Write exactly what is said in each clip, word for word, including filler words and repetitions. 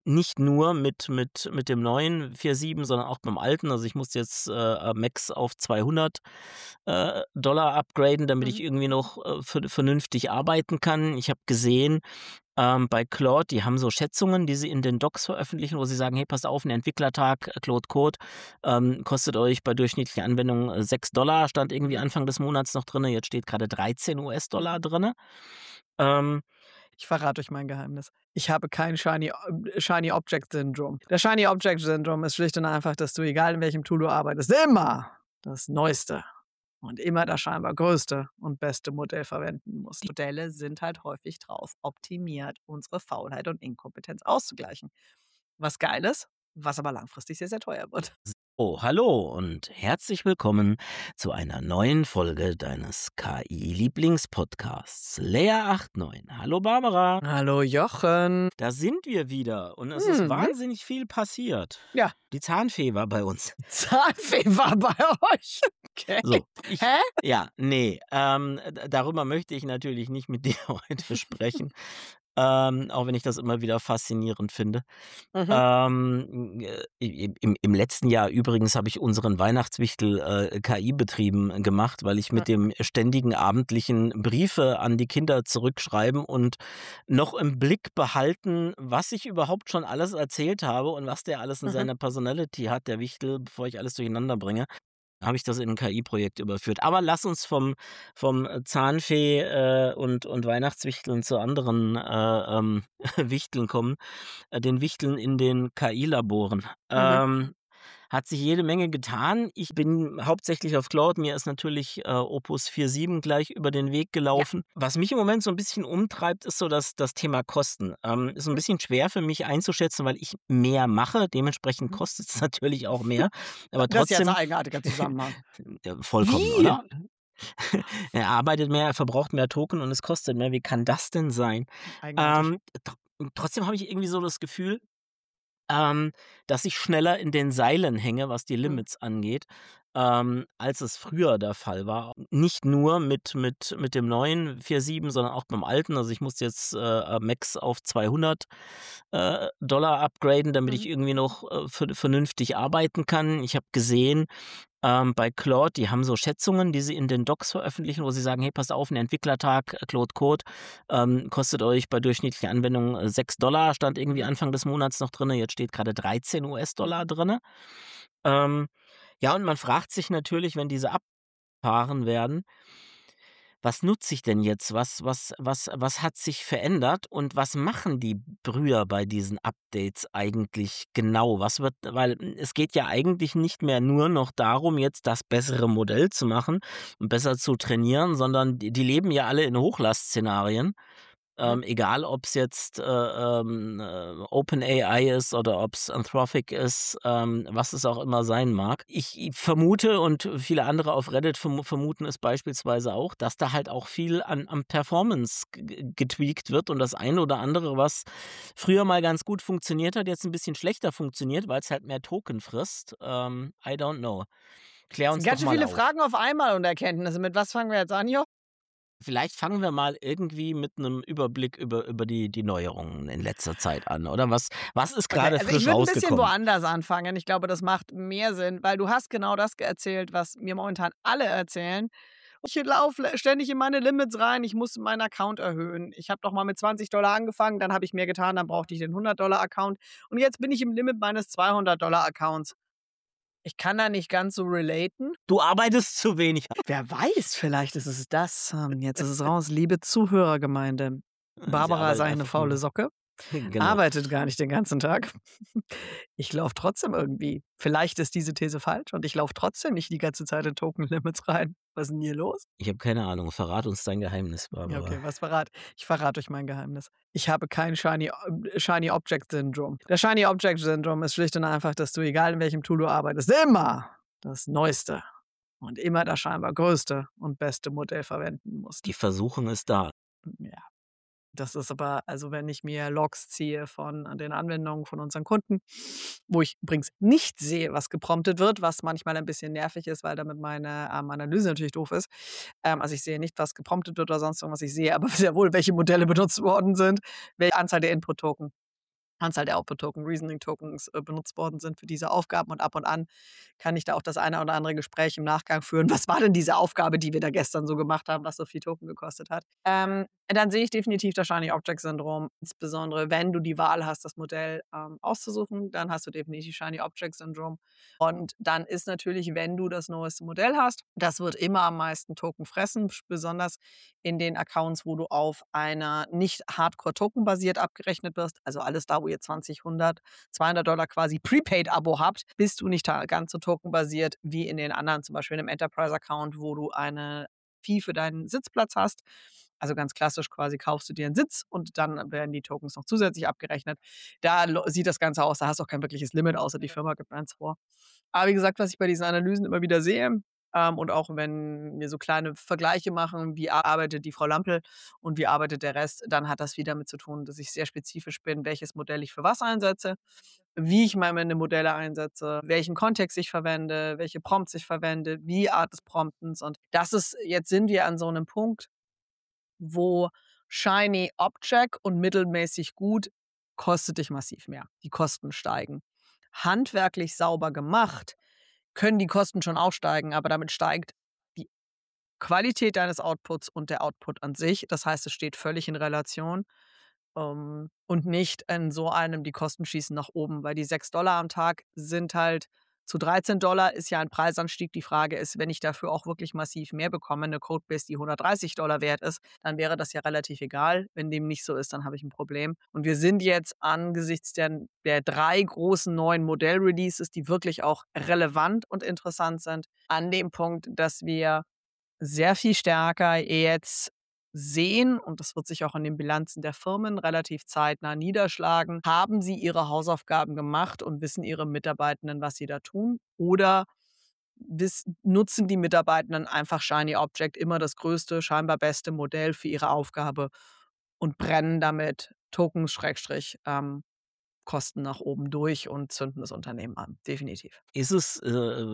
nicht nur mit mit mit dem neuen vier Punkt sieben, sondern auch beim alten. Also, ich musste jetzt, äh, Macs auf zweihundert äh, Dollar upgraden, damit ich Mhm. irgendwie noch, äh, vern vernünftig arbeiten kann. Ich habe gesehen, ähm, bei Claude, die haben so Schätzungen, die sie in den Docs veröffentlichen, wo sie sagen: „Hey, passt auf, 'n Entwicklertag, äh, Claude Code, ähm, kostet euch bei durchschnittlicher Anwendung, äh, sechs Dollar", stand irgendwie Mhm. Anfang des Monats noch drinne. Jetzt steht grade dreizehn US-Dollar Mhm. drinne. Ähm, Ich verrate euch mein Geheimnis. Ich habe kein Shiny Ob Shiny Object Syndrome. Das Shiny Object Syndrome ist schlicht und einfach, dass du, egal in welchem Tool du arbeitest, immer das Neueste und immer das scheinbar größte und beste Modell verwenden musst. Modelle sind halt häufig drauf optimiert, unsere Faulheit und Inkompetenz auszugleichen. Was geil ist, was aber langfristig sehr, sehr teuer wird. Oh, hallo und herzlich willkommen zu einer neuen Folge deines K I-Lieblingspodcasts. Lea acht neun. Hallo Barbara. Hallo Jochen. Da sind wir wieder und es ist Mhm. wahnsinnig viel passiert. Ja, Die Zahnfee war bei uns. Zahnfee war bei euch. Okay. So, ich Hä? ja, ne, ähm, d darüber möchte ich natürlich nicht mit dir heute sprechen, ähm, auch wenn ich das immer wieder faszinierend finde. Mhm. Ähm, äh, i im im letzten Jahr übrigens habe ich unseren Weihnachtswichtel, äh, K I betrieben gemacht, weil ich Mhm. mit dem ständigen abendlichen Briefe an die Kinder zurückschreiben und noch im Blick behalten, was ich überhaupt schon alles erzählt habe und was der alles in Mhm. seiner Personality hat, der Wichtel, bevor ich alles durcheinander bringe, habe ich das in 'n K I-Projekt überführt. Aber lass uns vom vom, äh, Zahnfee, äh, und und Weihnachtswichteln zu anderen, äh, ähm, Wichteln kommen, äh, den Wichteln in den K I-Laboren. Mhm. Ähm, hat sich jede Menge getan. Ich bin hauptsächlich auf Claude. Mir ist natürlich, äh, Opus vier Punkt sieben gleich über den Weg Ja. gelaufen. Was mich im Moment so 'n bisschen umtreibt, ist so das das Thema Kosten. Ähm, ist so 'n Mhm. bisschen schwer für mich einzuschätzen, weil ich mehr mache. Dementsprechend Mhm. kostet's natürlich auch mehr. Aber Das ist jetzt 'n trotzdem eigenartiger Zusammenhang. ja, vollkommen, Wie? oder? Er arbeitet mehr, er verbraucht mehr Token und es kostet mehr. Wie kann das denn sein? Eigenartig. Ähm, tr trotzdem habe ich irgendwie so das Gefühl, ähm, dass ich schneller in den Seilen hänge, was die Mhm. Limits angeht, ähm, als es früher der Fall war. Nicht nur mit mit mit dem neuen vier Punkt sieben, sondern auch beim alten. Also, ich musste jetzt, äh, Macs auf zweihundert äh, Dollar upgraden, damit ich Mhm. irgendwie noch, äh, vern vernünftig arbeiten kann. Ich habe gesehen, ähm, bei Claude, die haben so Schätzungen, die sie in den Docs veröffentlichen, wo sie sagen: „Hey, passt auf, 'n Entwicklertag, äh, Claude Code, ähm, kostet euch bei durchschnittlicher Anwendung, äh, sechs Dollar", stand irgendwie Mhm. Anfang des Monats noch drinne. Jetzt steht grade dreizehn US-Dollar Mhm. drinne. Ähm, ja, und man fragt sich natürlich, wenn diese abgefahren werden: „Was nutze ich denn jetzt? Was was was was hat sich verändert und was machen die Brüder bei diesen Updates eigentlich genau?" Was wird weil, hm, es geht ja eigentlich nicht mehr nur noch darum, jetzt das bessere Modell zu machen und besser zu trainieren, sondern die die leben ja alle in Hochlastszenarien. Mhm. Ähm, egal, ob's jetzt, äh, ähm, äh, OpenAI ist oder ob's Anthropic ist, ähm, was es auch immer sein mag. Ich i vermute und viele andere auf Reddit vermu vermuten es beispielsweise auch, dass da halt auch viel an an Performance g g getweakt wird und das eine oder andere, was früher mal ganz gut funktioniert hat, jetzt 'n bisschen schlechter funktioniert, weil's halt mehr Token frisst. Ähm, I don't know. Klär Das sind uns ganz doch schön mal viele auf. Fragen auf einmal und Erkenntnisse. Mit was fangen wir jetzt an, Jo? Vielleicht fangen wir mal irgendwie mit 'nem Überblick über über die die Neuerungen in letzter Zeit an, oder? Was was ist Okay, grade also ich frisch würde 'n bisschen rausgekommen? woanders anfangen. Ich glaube, das macht mehr Sinn, weil du hast genau das ge erzählt, was mir momentan alle erzählen. Ich laufe ständig in meine Limits rein, ich muss meinen Account erhöhen. Ich habe doch mal mit zwanzig Dollar angefangen, dann habe ich mehr getan, dann brauchte ich den hundert Dollar Account und jetzt bin ich im Limit meines zweihundert Dollar Accounts. Ich kann da nicht ganz so relaten. Du arbeitest zu wenig. Wer weiß, vielleicht ist es das. Ähm, jetzt ist es raus, liebe Zuhörergemeinde. Äh, sie Barbara ist arbeitet eigentlich 'ne einfach faule nur. Socke, Genau. arbeitet gar nicht den ganzen Tag. Ich laufe trotzdem irgendwie. Vielleicht ist diese These falsch und ich laufe trotzdem nicht die ganze Zeit in Token Limits rein. Was ist 'n hier los? Ich habe keine Ahnung. Verrate uns dein Geheimnis, Ja, Barbara. okay, was verrate ich verrate euch mein Geheimnis. Ich habe kein Shiny Ob Shiny Object Syndrome. Das Shiny Object Syndrome ist schlicht und einfach, dass du, egal in welchem Tool du arbeitest, immer das Neueste und immer das scheinbar größte und beste Modell verwenden musst. Die Versuchung ist da. Ja. Das ist aber also, wenn ich mir Logs ziehe von den Anwendungen von unseren Kunden, wo ich übrigens nicht sehe, was gepromptet wird, was manchmal ein bisschen nervig ist, weil damit meine, ähm, Analyse natürlich doof ist. Ähm, also, ich sehe nicht, was gepromptet wird oder sonst irgendwas. Ich sehe aber sehr wohl, welche Modelle benutzt worden sind, welche Anzahl der Input Token. Anzahl der Output-Token, Reasoning-Tokens, äh, benutzt worden sind für diese Aufgaben. Und ab und an kann ich da auch das eine oder andere Gespräch im Nachgang führen. Was war denn diese Aufgabe, die wir da gestern so gemacht haben, was so viel Token gekostet hat? Ähm, dann sehe ich definitiv das Shiny Object Syndrom. Insbesondere wenn du die Wahl hast, das Modell ähm, auszusuchen, dann hast du definitiv Shiny Object Syndrom. Und dann ist natürlich, wenn du das neueste Modell hast, das wird immer am meisten Token fressen, besonders in den Accounts, wo du auf einer nicht Hardcore-Token basiert abgerechnet wirst. Also alles da, wo ihr zwanzig, hundert, zweihundert Dollar quasi Prepaid-Abo habt, bist du nicht ta- ganz so tokenbasiert wie in den anderen, zum Beispiel in einem Enterprise-Account, wo du eine Fee für deinen Sitzplatz hast. Also ganz klassisch quasi kaufst du dir einen Sitz und dann werden die Tokens noch zusätzlich abgerechnet. Da lo- sieht das Ganze aus, da hast du auch kein wirkliches Limit, außer die Firma gibt eins vor. Aber wie gesagt, was ich bei diesen Analysen immer wieder sehe, ähm, und auch wenn wir so kleine Vergleiche machen, wie arbeitet die Frau Lampel und wie arbeitet der Rest, dann hat das wieder damit zu tun, dass ich sehr spezifisch bin, welches Modell ich für was einsetze, wie ich meine Modelle einsetze, welchen Kontext ich verwende, welche Prompts ich verwende, wie Art des Promptens. Und das ist, jetzt sind wir an so einem Punkt, wo Shiny Object und mittelmäßig gut kostet dich massiv mehr. Die Kosten steigen. Handwerklich sauber gemacht können die Kosten schon auch steigen, aber damit steigt die Qualität deines Outputs und der Output an sich. Das heißt, es steht völlig in Relation, ähm, und nicht in so einem, die Kosten schießen nach oben, weil die sechs Dollar am Tag sind halt zu dreizehn Dollar ist ja ein Preisanstieg. Die Frage ist, wenn ich dafür auch wirklich massiv mehr bekomme, eine Codebase, die hundertdreißig Dollar wert ist, dann wäre das ja relativ egal. Wenn dem nicht so ist, dann habe ich ein Problem. Und wir sind jetzt angesichts der der drei großen neuen Modell-Releases, die wirklich auch relevant und interessant sind, an dem Punkt, dass wir sehr viel stärker jetzt sehen, und das wird sich auch in den Bilanzen der Firmen relativ zeitnah niederschlagen, haben sie ihre Hausaufgaben gemacht und wissen ihre Mitarbeitenden, was sie da tun? Oder wiss nutzen die Mitarbeitenden einfach Shiny Object, immer das größte, scheinbar beste Modell für ihre Aufgabe und brennen damit Tokens Schrägstrich, ähm, Kosten nach oben durch und zünden das Unternehmen an, definitiv. Ist es, äh,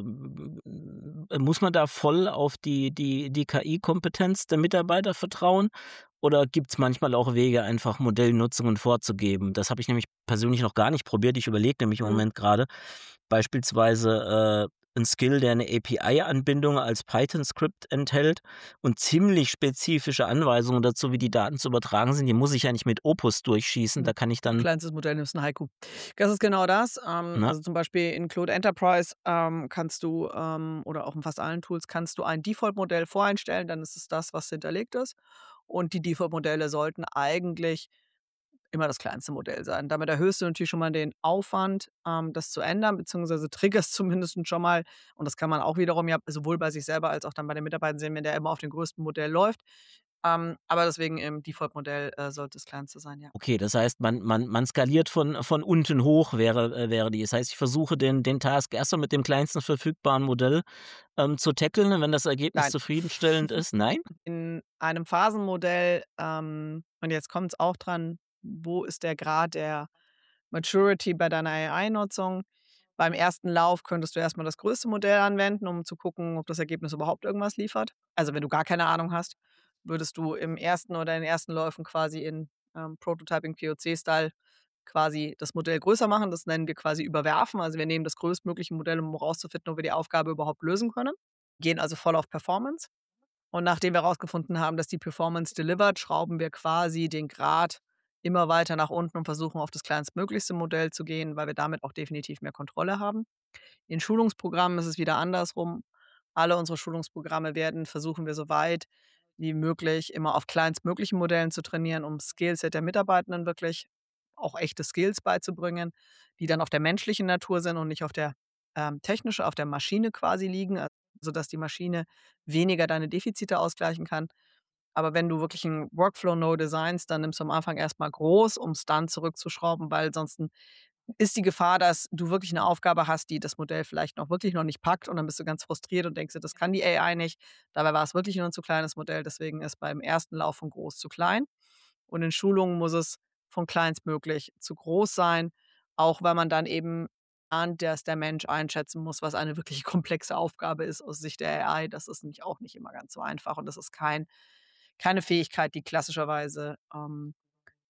muss man da voll auf die die die K I-Kompetenz der Mitarbeiter vertrauen oder gibt's manchmal auch Wege, einfach Modellnutzungen vorzugeben? Das habe ich nämlich persönlich noch gar nicht probiert. Ich überlege nämlich im Mhm. Moment grade beispielsweise, äh, 'n Skill, der 'ne A P I-Anbindung als Python-Skript enthält und ziemlich spezifische Anweisungen dazu, wie die Daten zu übertragen sind. Die muss ich ja nicht mit Opus durchschießen. Da Mhm. kann ich dann, Kleinstes Modell nimmst 'n Haiku. Das ist genau das. Ähm, ne? also, zum Beispiel in Claude Enterprise, ähm, kannst du, ähm oder auch in fast allen Tools kannst du ein Default-Modell voreinstellen, dann ist es das, was hinterlegt ist. Und die Default-Modelle sollten eigentlich immer das kleinste Modell sein. Damit erhöhst du natürlich schon mal den Aufwand, ähm, das zu ändern, beziehungsweise triggerst zumindest schon mal, und das kann man auch wiederum ja sowohl bei sich selber als auch dann bei den Mitarbeitern sehen, wenn der immer auf dem größten Modell läuft. Ähm, aber deswegen im Default-Modell, äh, sollte das kleinste sein, ja. Okay, das heißt, man man man skaliert von von unten hoch wäre äh, wäre die. Das heißt, ich versuche den den Task erst mal mit dem kleinsten verfügbaren Modell, ähm, zu tackeln und wenn das Ergebnis Nein. zufriedenstellend ist, nein? In einem Phasenmodell, ähm und jetzt kommt es auch dran, wo ist der Grad der Maturity bei deiner A I-Nutzung? Beim ersten Lauf könntest du erst mal das größte Modell anwenden, um zu gucken, ob das Ergebnis überhaupt irgendwas liefert. Also, wenn du gar keine Ahnung hast, würdest du im ersten oder in den ersten Läufen quasi in, ähm, Prototyping P O C-Style quasi das Modell größer machen. Das nennen wir quasi überwerfen. Also, wir nehmen das größtmögliche Modell, um rauszufinden, ob wir die Aufgabe überhaupt lösen können. Gehen also voll auf Performance. Und nachdem wir herausgefunden haben, dass die Performance delivered, schrauben wir quasi den Grad immer weiter nach unten und versuchen, auf das kleinstmöglichste Modell zu gehen, weil wir damit auch definitiv mehr Kontrolle haben. In Schulungsprogrammen ist es wieder andersrum. Alle unsere Schulungsprogramme werden versuchen wir so weit wie möglich immer auf kleinstmöglichen Modellen zu trainieren, um Skillset der Mitarbeitenden wirklich auch echte Skills beizubringen, die dann auf der menschlichen Natur sind und nicht auf der, ähm, technische auf der Maschine quasi liegen, äh, sodass die Maschine weniger deine Defizite ausgleichen kann. Aber wenn du wirklich 'n Workflow-Node designst, dann nimmst du am Anfang erst mal groß, um's dann zurückzuschrauben, weil sonst ist die Gefahr, dass du wirklich 'ne Aufgabe hast, die das Modell vielleicht noch wirklich noch nicht packt und dann bist du ganz frustriert und denkst dir: „Das kann die A I nicht." Dabei war es wirklich nur 'n zu kleines Modell, deswegen ist beim ersten Lauf von groß zu klein. Und in Schulungen muss es von kleinstmöglich zu groß sein, auch weil man dann eben ahnt, dass der Mensch einschätzen muss, was eine wirklich komplexe Aufgabe ist aus Sicht der A I. Das ist nämlich auch nicht immer ganz so einfach und das ist kein keine Fähigkeit, die klassischerweise, ähm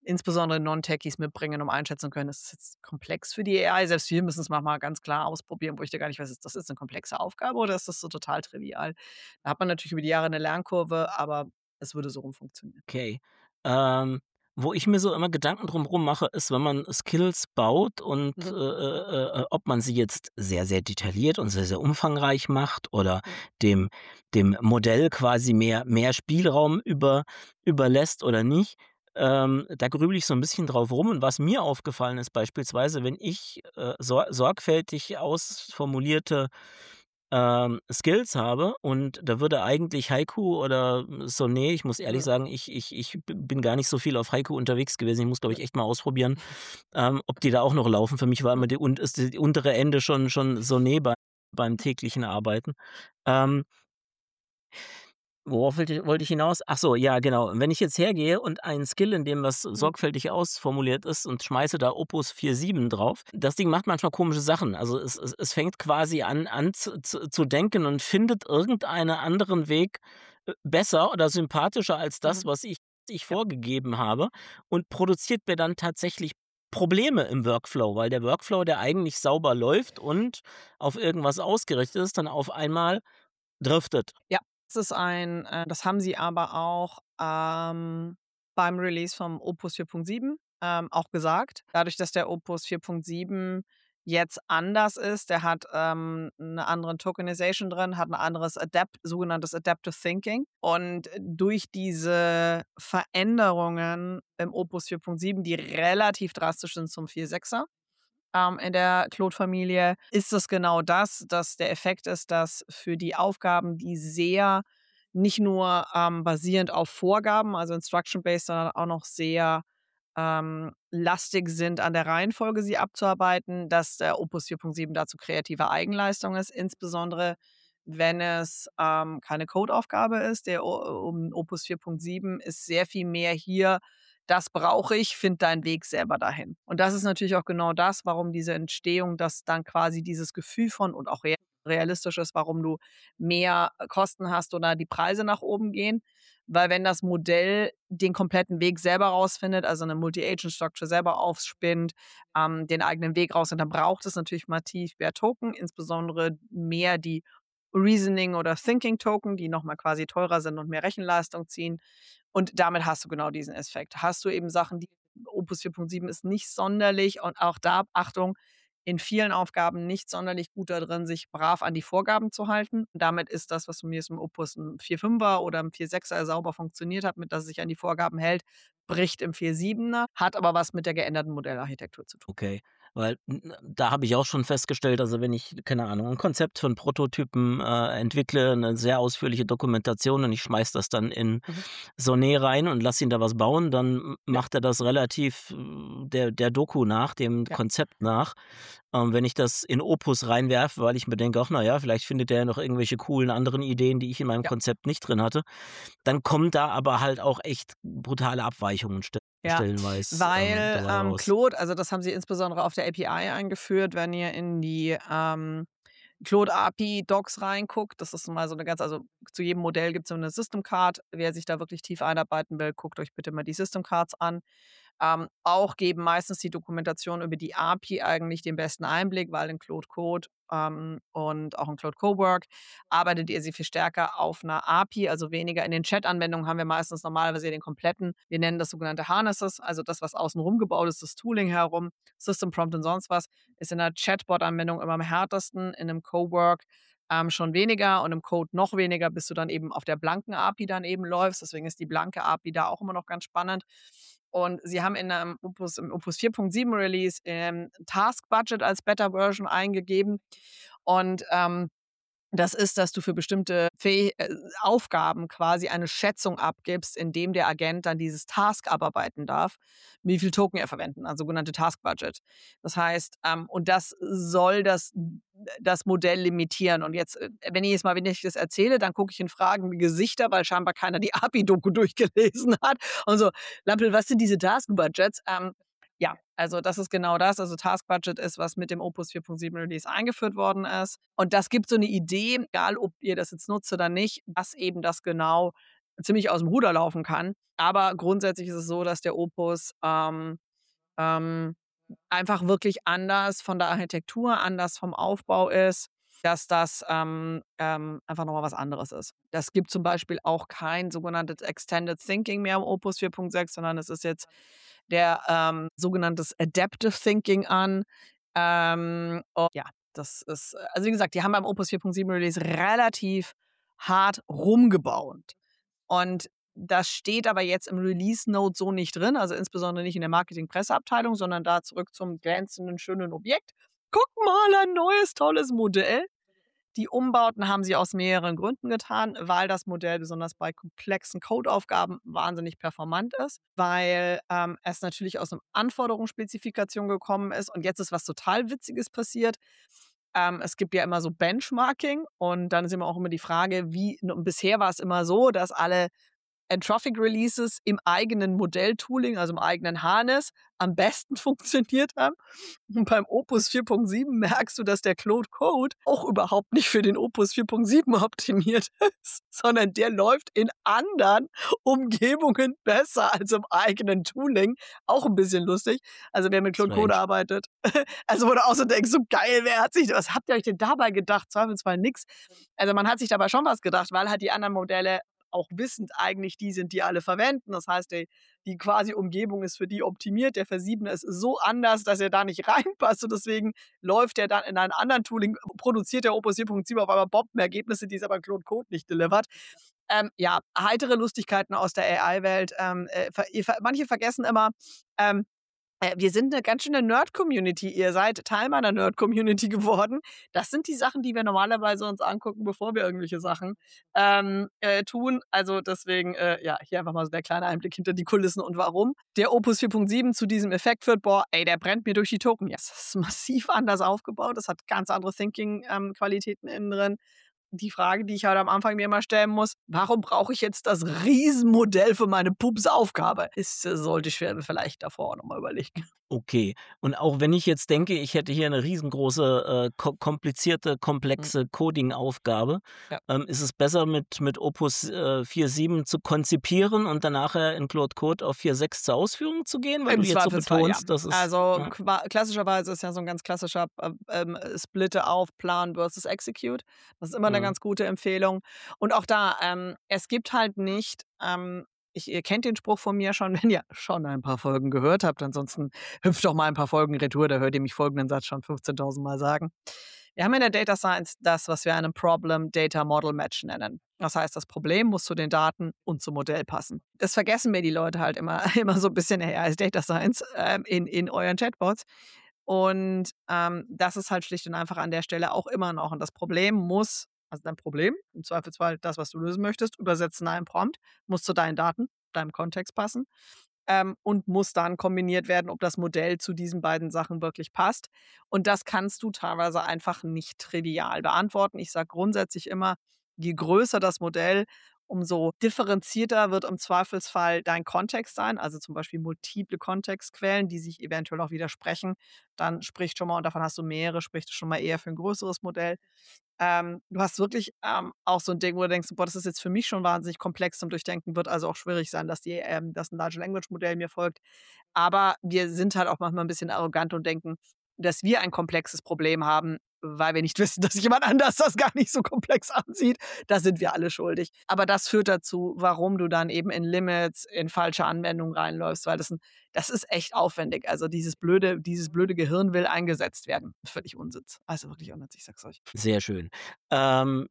insbesondere Non-Techies mitbringen, um einschätzen zu können, ist es jetzt komplex für die A I? Selbst wir müssen es manchmal ganz klar ausprobieren, wo ich da gar nicht weiß, ist das jetzt 'ne komplexe Aufgabe oder ist das so total trivial? Da hat man natürlich über die Jahre 'ne Lernkurve, aber es würde so rum funktionieren. Okay. Ähm, wo ich mir so immer Gedanken drum rum mache, ist, wenn man Skills baut und, äh, Mhm. äh, äh, ob man sie jetzt sehr, sehr detailliert und sehr, sehr umfangreich macht oder Ja. dem dem Modell quasi mehr mehr Spielraum über überlässt oder nicht. Ähm, da grübele ich so ein bisschen drauf rum und was mir aufgefallen ist beispielsweise, wenn ich, äh, sor sorgfältig ausformulierte ähm, Skills habe und da würde eigentlich Haiku oder Sonnet, ich muss ehrlich Mhm. sagen, ich ich ich b bin gar nicht so viel auf Haiku unterwegs gewesen. Ich muss, glaube Ja. ich, echt mal ausprobieren, ähm, ob die da auch noch laufen. Für mich war immer die und ist die untere Ende schon schon Sonett bei beim täglichen Arbeiten. Ähm Worauf wollte ich wollte ich hinaus? Ach so, ja, genau. Wenn ich jetzt hergehe und einen Skill, in dem was Mhm. sorgfältig ausformuliert ist und schmeiße da Opus vier Punkt sieben drauf, das Ding macht manchmal komische Sachen. Also, es es es fängt quasi an an zu zu zu denken und findet irgendeinen anderen Weg, äh, besser oder sympathischer als das, Mhm. was ich ich Ja. vorgegeben habe und produziert mir dann tatsächlich Probleme im Workflow, weil der Workflow, der eigentlich sauber läuft und auf irgendwas ausgerichtet ist, dann auf einmal driftet. Ja, das ist ein äh, das haben sie aber auch, ähm, beim Release vom Opus vier Punkt sieben, ähm, auch gesagt. Dadurch, dass der Opus vier Punkt sieben jetzt anders ist, der hat, ähm, 'ne anderen Tokenization drin, hat 'n anderes Adapt sogenanntes Adaptive Thinking. Und durch diese Veränderungen im Opus vier Punkt sieben, die relativ drastisch sind zum vier Punkt sechser, ähm, in der Claude-Familie, ist es genau das, dass der Effekt ist, dass für die Aufgaben, die sehr nicht nur, ähm, basierend auf Vorgaben, also instruction-based, sondern auch noch sehr, ähm, lastig sind, an der Reihenfolge sie abzuarbeiten, dass der Opus vier Punkt sieben dazu kreative Eigenleistung ist, insbesondere wenn es, ähm, keine Codeaufgabe ist. Der O um Opus vier Punkt sieben ist sehr viel mehr hier: „Das brauche ich, find deinen Weg selber dahin.“ Und das ist natürlich auch genau das, warum diese Entstehung, dass dann quasi dieses Gefühl von und auch rea realistisch ist, warum du mehr Kosten hast oder die Preise nach oben gehen. Weil wenn das Modell den kompletten Weg selber rausfindet, also 'ne Multi-Agent-Structure selber aufspinnt, ähm, den eigenen Weg raus und dann braucht es natürlich massiv mehr Token, insbesondere mehr die Reasoning oder Thinking Token, die noch mal quasi teurer sind und mehr Rechenleistung ziehen. Und damit hast du genau diesen Effekt. Hast du eben Sachen, die Opus vier Punkt sieben ist nicht sonderlich und auch da, Achtung, in vielen Aufgaben nicht sonderlich gut da drin, sich brav an die Vorgaben zu halten. Damit ist das, was von mir jetzt im Opus 'n vier Punkt fünfer oder 'n vier Punkt sechser sauber funktioniert hat, mit dass es sich an die Vorgaben hält, bricht im vier Punkt siebener, hat aber was mit der geänderten Modellarchitektur zu tun. Okay, weil n n da habe ich auch schon festgestellt, also wenn ich, keine Ahnung, 'n Konzept für 'n Prototypen, äh, entwickle, 'ne sehr ausführliche Dokumentation und ich schmeiße das dann in Mhm. Sonnet rein und lasse ihn da was bauen, dann m Ja. macht er das relativ, äh, der der Doku nach, dem Ja. Konzept nach. Ähm, wenn ich das in Opus reinwerfe, weil ich mir denke: „Ach na ja, vielleicht findet der ja noch irgendwelche coolen anderen Ideen, die ich in meinem Ja. Konzept nicht drin hatte“, dann kommen da aber halt auch echt brutale Abweichungen st Ja, stellenweise, ähm, weil, dabei ähm, raus. Claude also das haben sie insbesondere auf der A P I eingeführt, wenn ihr in die, ähm, Claude A P I Docs reinguckt. Das ist mal so 'ne ganz also zu jedem Modell gibt's so 'ne System Card. Wer sich da wirklich tief einarbeiten will, guckt euch bitte mal die System Cards an. Ähm, auch geben meistens die Dokumentation über die A P I eigentlich den besten Einblick, weil in Claude Code, ähm, und auch in Claude Cowork arbeitet ihr sehr viel stärker auf 'ner A P I, also weniger in den Chat-Anwendungen haben wir meistens normalerweise den kompletten wir nennen das sogenannte Harnesses, also das, was außen rum gebaut ist, das Tooling herum, System Prompt und sonst was, ist in 'ner Chatbot-Anwendung immer am härtesten, in 'nem Cowork, ähm, schon weniger und im Code noch weniger, bis du dann eben auf der blanken A P I dann eben läufst. Deswegen ist die blanke A P I da auch immer noch ganz spannend. Und sie haben in 'nem Opus im Opus vier Punkt sieben Release, ähm, Task Budget als Beta-Version eingegeben. Und, ähm, das ist, dass du für bestimmte Fäh äh, Aufgaben quasi eine Schätzung abgibst, indem der Agent dann dieses Task abarbeiten darf, wie viel Token er verwenden, also sogenannte Task Budget. Das heißt, ähm und das soll das das Modell limitieren. Und jetzt, äh, wenn ich jetzt mal wenn ich das erzähle, dann gucke ich in fragende Gesichter, weil scheinbar keiner die A P I-Doku durchgelesen hat und so: „Lampl, was sind diese Task Budgets?“ Ähm, ja, also das ist genau das. Also Task Budget ist, was mit dem Opus vier Punkt sieben Release eingeführt worden ist. Und das gibt so 'ne Idee, egal ob ihr das jetzt nutzt oder nicht, was eben das genau ziemlich aus dem Ruder laufen kann. Aber grundsätzlich ist es so, dass der Opus, ähm, ähm, einfach wirklich anders von der Architektur, anders vom Aufbau ist, dass das, ähm, ähm, einfach noch mal was anderes ist. Das gibt zum Beispiel auch kein sogenanntes Extended Thinking mehr im Opus vier Punkt sechs, sondern es ist jetzt der, ähm, sogenanntes Adaptive Thinking an. Ähm, und ja, das ist also, wie gesagt, die haben beim Opus vier Punkt sieben Release relativ hart rumgebaut. Und das steht aber jetzt im Release Note so nicht drin, also insbesondere nicht in der Marketing-Presseabteilung, sondern da zurück zum glänzenden, schönen Objekt. Guck mal, ein neues, tolles Modell. Die Umbauten haben sie aus mehreren Gründen getan, weil das Modell besonders bei komplexen Codeaufgaben wahnsinnig performant ist, weil ähm, es natürlich aus einer Anforderungsspezifikation gekommen ist und jetzt ist was total Witziges passiert. Ähm, es gibt ja immer so Benchmarking und dann ist immer auch immer die Frage, wie bisher war es immer so, dass alle Entrophic Releases im eigenen Modelltooling, also im eigenen Harness, am besten funktioniert haben. Und beim Opus vier Punkt sieben merkst du, dass der Claude Code auch überhaupt nicht für den Opus vier Punkt sieben optimiert ist, sondern der läuft in anderen Umgebungen besser als im eigenen Tooling. Auch ein bisschen lustig. Also wer mit Claude Code Strange. arbeitet, also wo du auch so denkst, so geil, wer hat sich, was habt ihr euch denn dabei gedacht? Zweifelsfall nix. Also man hat sich dabei schon was gedacht, weil halt die anderen Modelle auch wissend eigentlich die sind, die alle verwenden. Das heißt, die, die quasi Umgebung ist für die optimiert. Der Versiebene ist so anders, dass er da nicht reinpasst und deswegen läuft er dann in einem anderen Tooling, produziert der Opus vier Punkt sieben auf einmal Bombenergebnisse, die es aber Claude Code nicht delivert. Ähm, ja, heitere Lustigkeiten aus der A I-Welt. Ähm, äh, manche vergessen immer, ähm, äh, wir sind eine ganz schöne Nerd-Community. Ihr seid Teil meiner Nerd-Community geworden. Das sind die Sachen, die wir normalerweise uns angucken, bevor wir irgendwelche Sachen ähm, äh, tun. Also deswegen, äh, ja, hier einfach mal so der kleine Einblick hinter die Kulissen und warum. Der Opus vier Punkt sieben zu diesem Effekt führt, boah, ey, der brennt mir durch die Token. Ja, yes, das ist massiv anders aufgebaut. Das hat ganz andere Thinking-Qualitäten innen drin. Die Frage, die ich halt am Anfang mir immer stellen muss, warum brauche ich jetzt das Riesenmodell für meine Pups-Aufgabe? Das äh, sollte ich vielleicht davor auch noch mal überlegen. Okay. Und auch wenn ich jetzt denke, ich hätte hier eine riesengroße, äh, ko komplizierte, Mhm. komplexe Coding-Aufgabe, Ja. ähm, ist es besser, mit mit Opus, äh, vier Punkt sieben zu konzipieren und dann nachher in Claude Code auf vier Punkt sechs zur Ausführung zu gehen, weil Im du jetzt so Zweifelsfall, ja. betonst, dass es Also, ja, qua klassischerweise ist ja so 'n ganz klassischer, äh, ähm, Splitte auf Plan versus Execute. Das ist immer 'ne mhm, ganz gute Empfehlung. Und auch da, ähm, es gibt halt nicht, ähm ich ihr kennt den Spruch von mir schon, wenn ihr schon ein paar Folgen gehört habt. Ansonsten hüpft doch mal ein paar Folgen retour, da hört ihr mich folgenden Satz schon fünfzehntausend Mal sagen. Wir haben in der Data Science das, was wir einen Problem Data Model Match nennen. Das heißt, das Problem muss zu den Daten und zum Modell passen. Das vergessen mir die Leute halt immer, immer so ein bisschen eher als Data Science ähm, in, in euren Chatbots. Und ähm, das ist halt schlicht und einfach an der Stelle auch immer noch. Und das Problem muss, also dein Problem, im Zweifelsfall das, was du lösen möchtest, übersetzen in einen Prompt, muss zu deinen Daten, deinem Kontext passen ähm, und muss dann kombiniert werden, ob das Modell zu diesen beiden Sachen wirklich passt. Und das kannst du teilweise einfach nicht trivial beantworten. Ich sage grundsätzlich immer, je größer das Modell, umso differenzierter wird im Zweifelsfall dein Kontext sein, also zum Beispiel multiple Kontextquellen, die sich eventuell auch widersprechen. Dann spricht schon mal, und davon hast du mehrere, spricht schon mal eher für ein größeres Modell. Ähm, du hast wirklich, ähm, auch so 'n Ding, wo du denkst: „Boah, das ist jetzt für mich schon wahnsinnig komplex zum Durchdenken, wird also auch schwierig sein, dass die ähm, dass 'n Large Language Modell mir folgt.“ Aber wir sind halt auch manchmal 'n bisschen arrogant und denken, dass wir ein komplexes Problem haben, weil wir nicht wissen, dass jemand anders das gar nicht so komplex ansieht. Da sind wir alle schuldig. Aber das führt dazu, warum du dann eben in Limits, in falsche Anwendungen reinläufst, weil das 'n das ist echt aufwendig. Also, dieses blöde dieses blöde Gehirn will eingesetzt werden. Völlig Unsitz. Also, wirklich Unsitz, ich sage es euch. sehr schön. Ähm,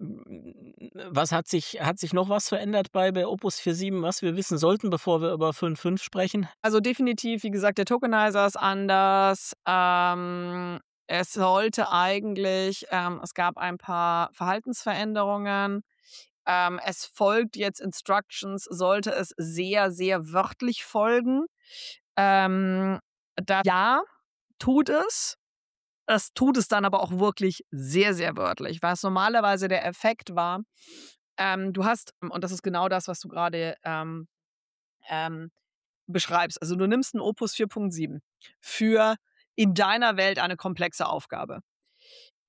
was hat sich hat sich noch was verändert bei bei Opus vier Punkt sieben, was wir wissen sollten, bevor wir über fünf Punkt fünf sprechen? Also, definitiv, wie gesagt, der Tokenizer ist anders. Ähm, es sollte eigentlich ähm, es gab ein paar Verhaltensveränderungen. Ähm, es folgt jetzt Instructions, sollte es sehr, sehr wörtlich folgen. Ähm, da ja, tut es. Es tut es dann aber auch wirklich sehr, sehr wörtlich, was normalerweise der Effekt war. Ähm, du hast und das ist genau das, was du grade, ähm, ähm beschreibst. Also, du nimmst 'n Opus vier Punkt sieben für in deiner Welt eine komplexe Aufgabe.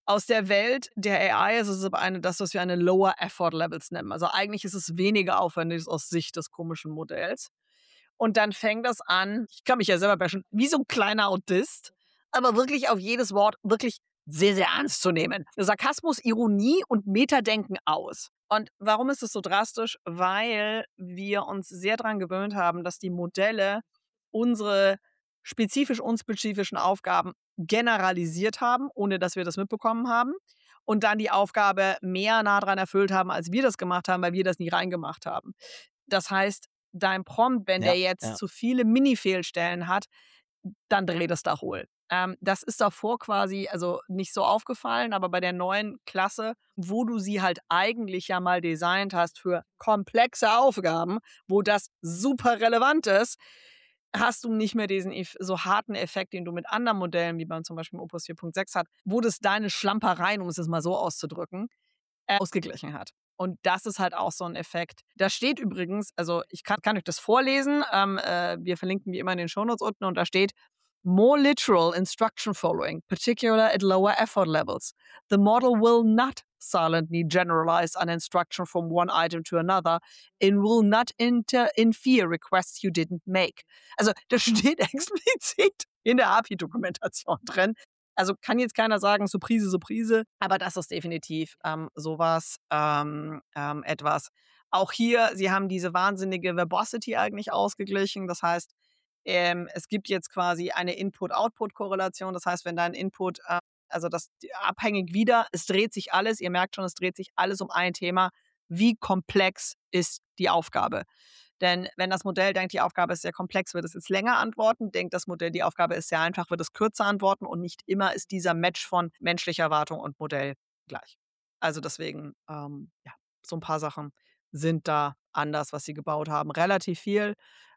Aus der Welt der A I ist es aber eine das, was wir eine Lower Effort Levels nennen. Also, eigentlich ist es weniger aufwendig aus Sicht des komischen Modells. Und dann fängt das an ich kann mich ja selber bashen, wie so 'n kleiner Autist, aber wirklich auf jedes Wort wirklich sehr, sehr ernst zu nehmen. Sarkasmus, Ironie und Metadenken aus. Und warum ist es so drastisch? Weil wir uns sehr dran gewöhnt haben, dass die Modelle unsere spezifisch unspezifischen Aufgaben generalisiert haben, ohne dass wir das mitbekommen haben und dann die Aufgabe mehr nah dran erfüllt haben, als wir das gemacht haben, weil wir das nie reingemacht haben. Das heißt, dein Prompt, wenn Ja, der jetzt ja. zu viele Mini-Fehlstellen hat, dann dreh das Dach hohl. Ähm, das ist davor quasi also, nicht so aufgefallen, aber bei der neuen Klasse, wo du sie halt eigentlich ja mal designt hast für komplexe Aufgaben, wo das super relevant ist, hast du nicht mehr diesen Ef so harten Effekt, den du mit anderen Modellen, wie man zum Beispiel im Opus vier Punkt sechs hat, wo das deine Schlampereien, um es jetzt mal so auszudrücken, äh, ausgeglichen hat. Und das ist halt auch so 'n Effekt. Da steht übrigens also, ich kann kann euch das vorlesen, ähm, äh, wir verlinken wie immer in den Shownotes unten und da steht: „More literal instruction following, particular at lower effort levels. The model will not silently generalize an instruction from one item to another and will not inter infer requests you didn't make." Also, das steht explizit in der A P I-Dokumentation drin. Also, kann jetzt keiner sagen, Surprise, Surprise, aber das ist definitiv, ähm, so was ähm, ähm, etwas auch hier, sie haben diese wahnsinnige Verbosity eigentlich ausgeglichen. Das heißt, ähm, es gibt jetzt quasi eine Input-Output-Korrelation. Das heißt, wenn dein Input, äh also, das abhängig wieder es dreht sich alles ihr merkt schon, es dreht sich alles um ein Thema: Wie komplex ist die Aufgabe? Denn wenn das Modell denkt, die Aufgabe ist sehr komplex, wird es jetzt länger antworten. Denkt das Modell, die Aufgabe ist sehr einfach, wird es kürzer antworten und nicht immer ist dieser Match von menschlicher Erwartung und Modell gleich. Also, deswegen, ähm, ja, so 'n paar Sachen sind da anders, was sie gebaut haben. Relativ viel,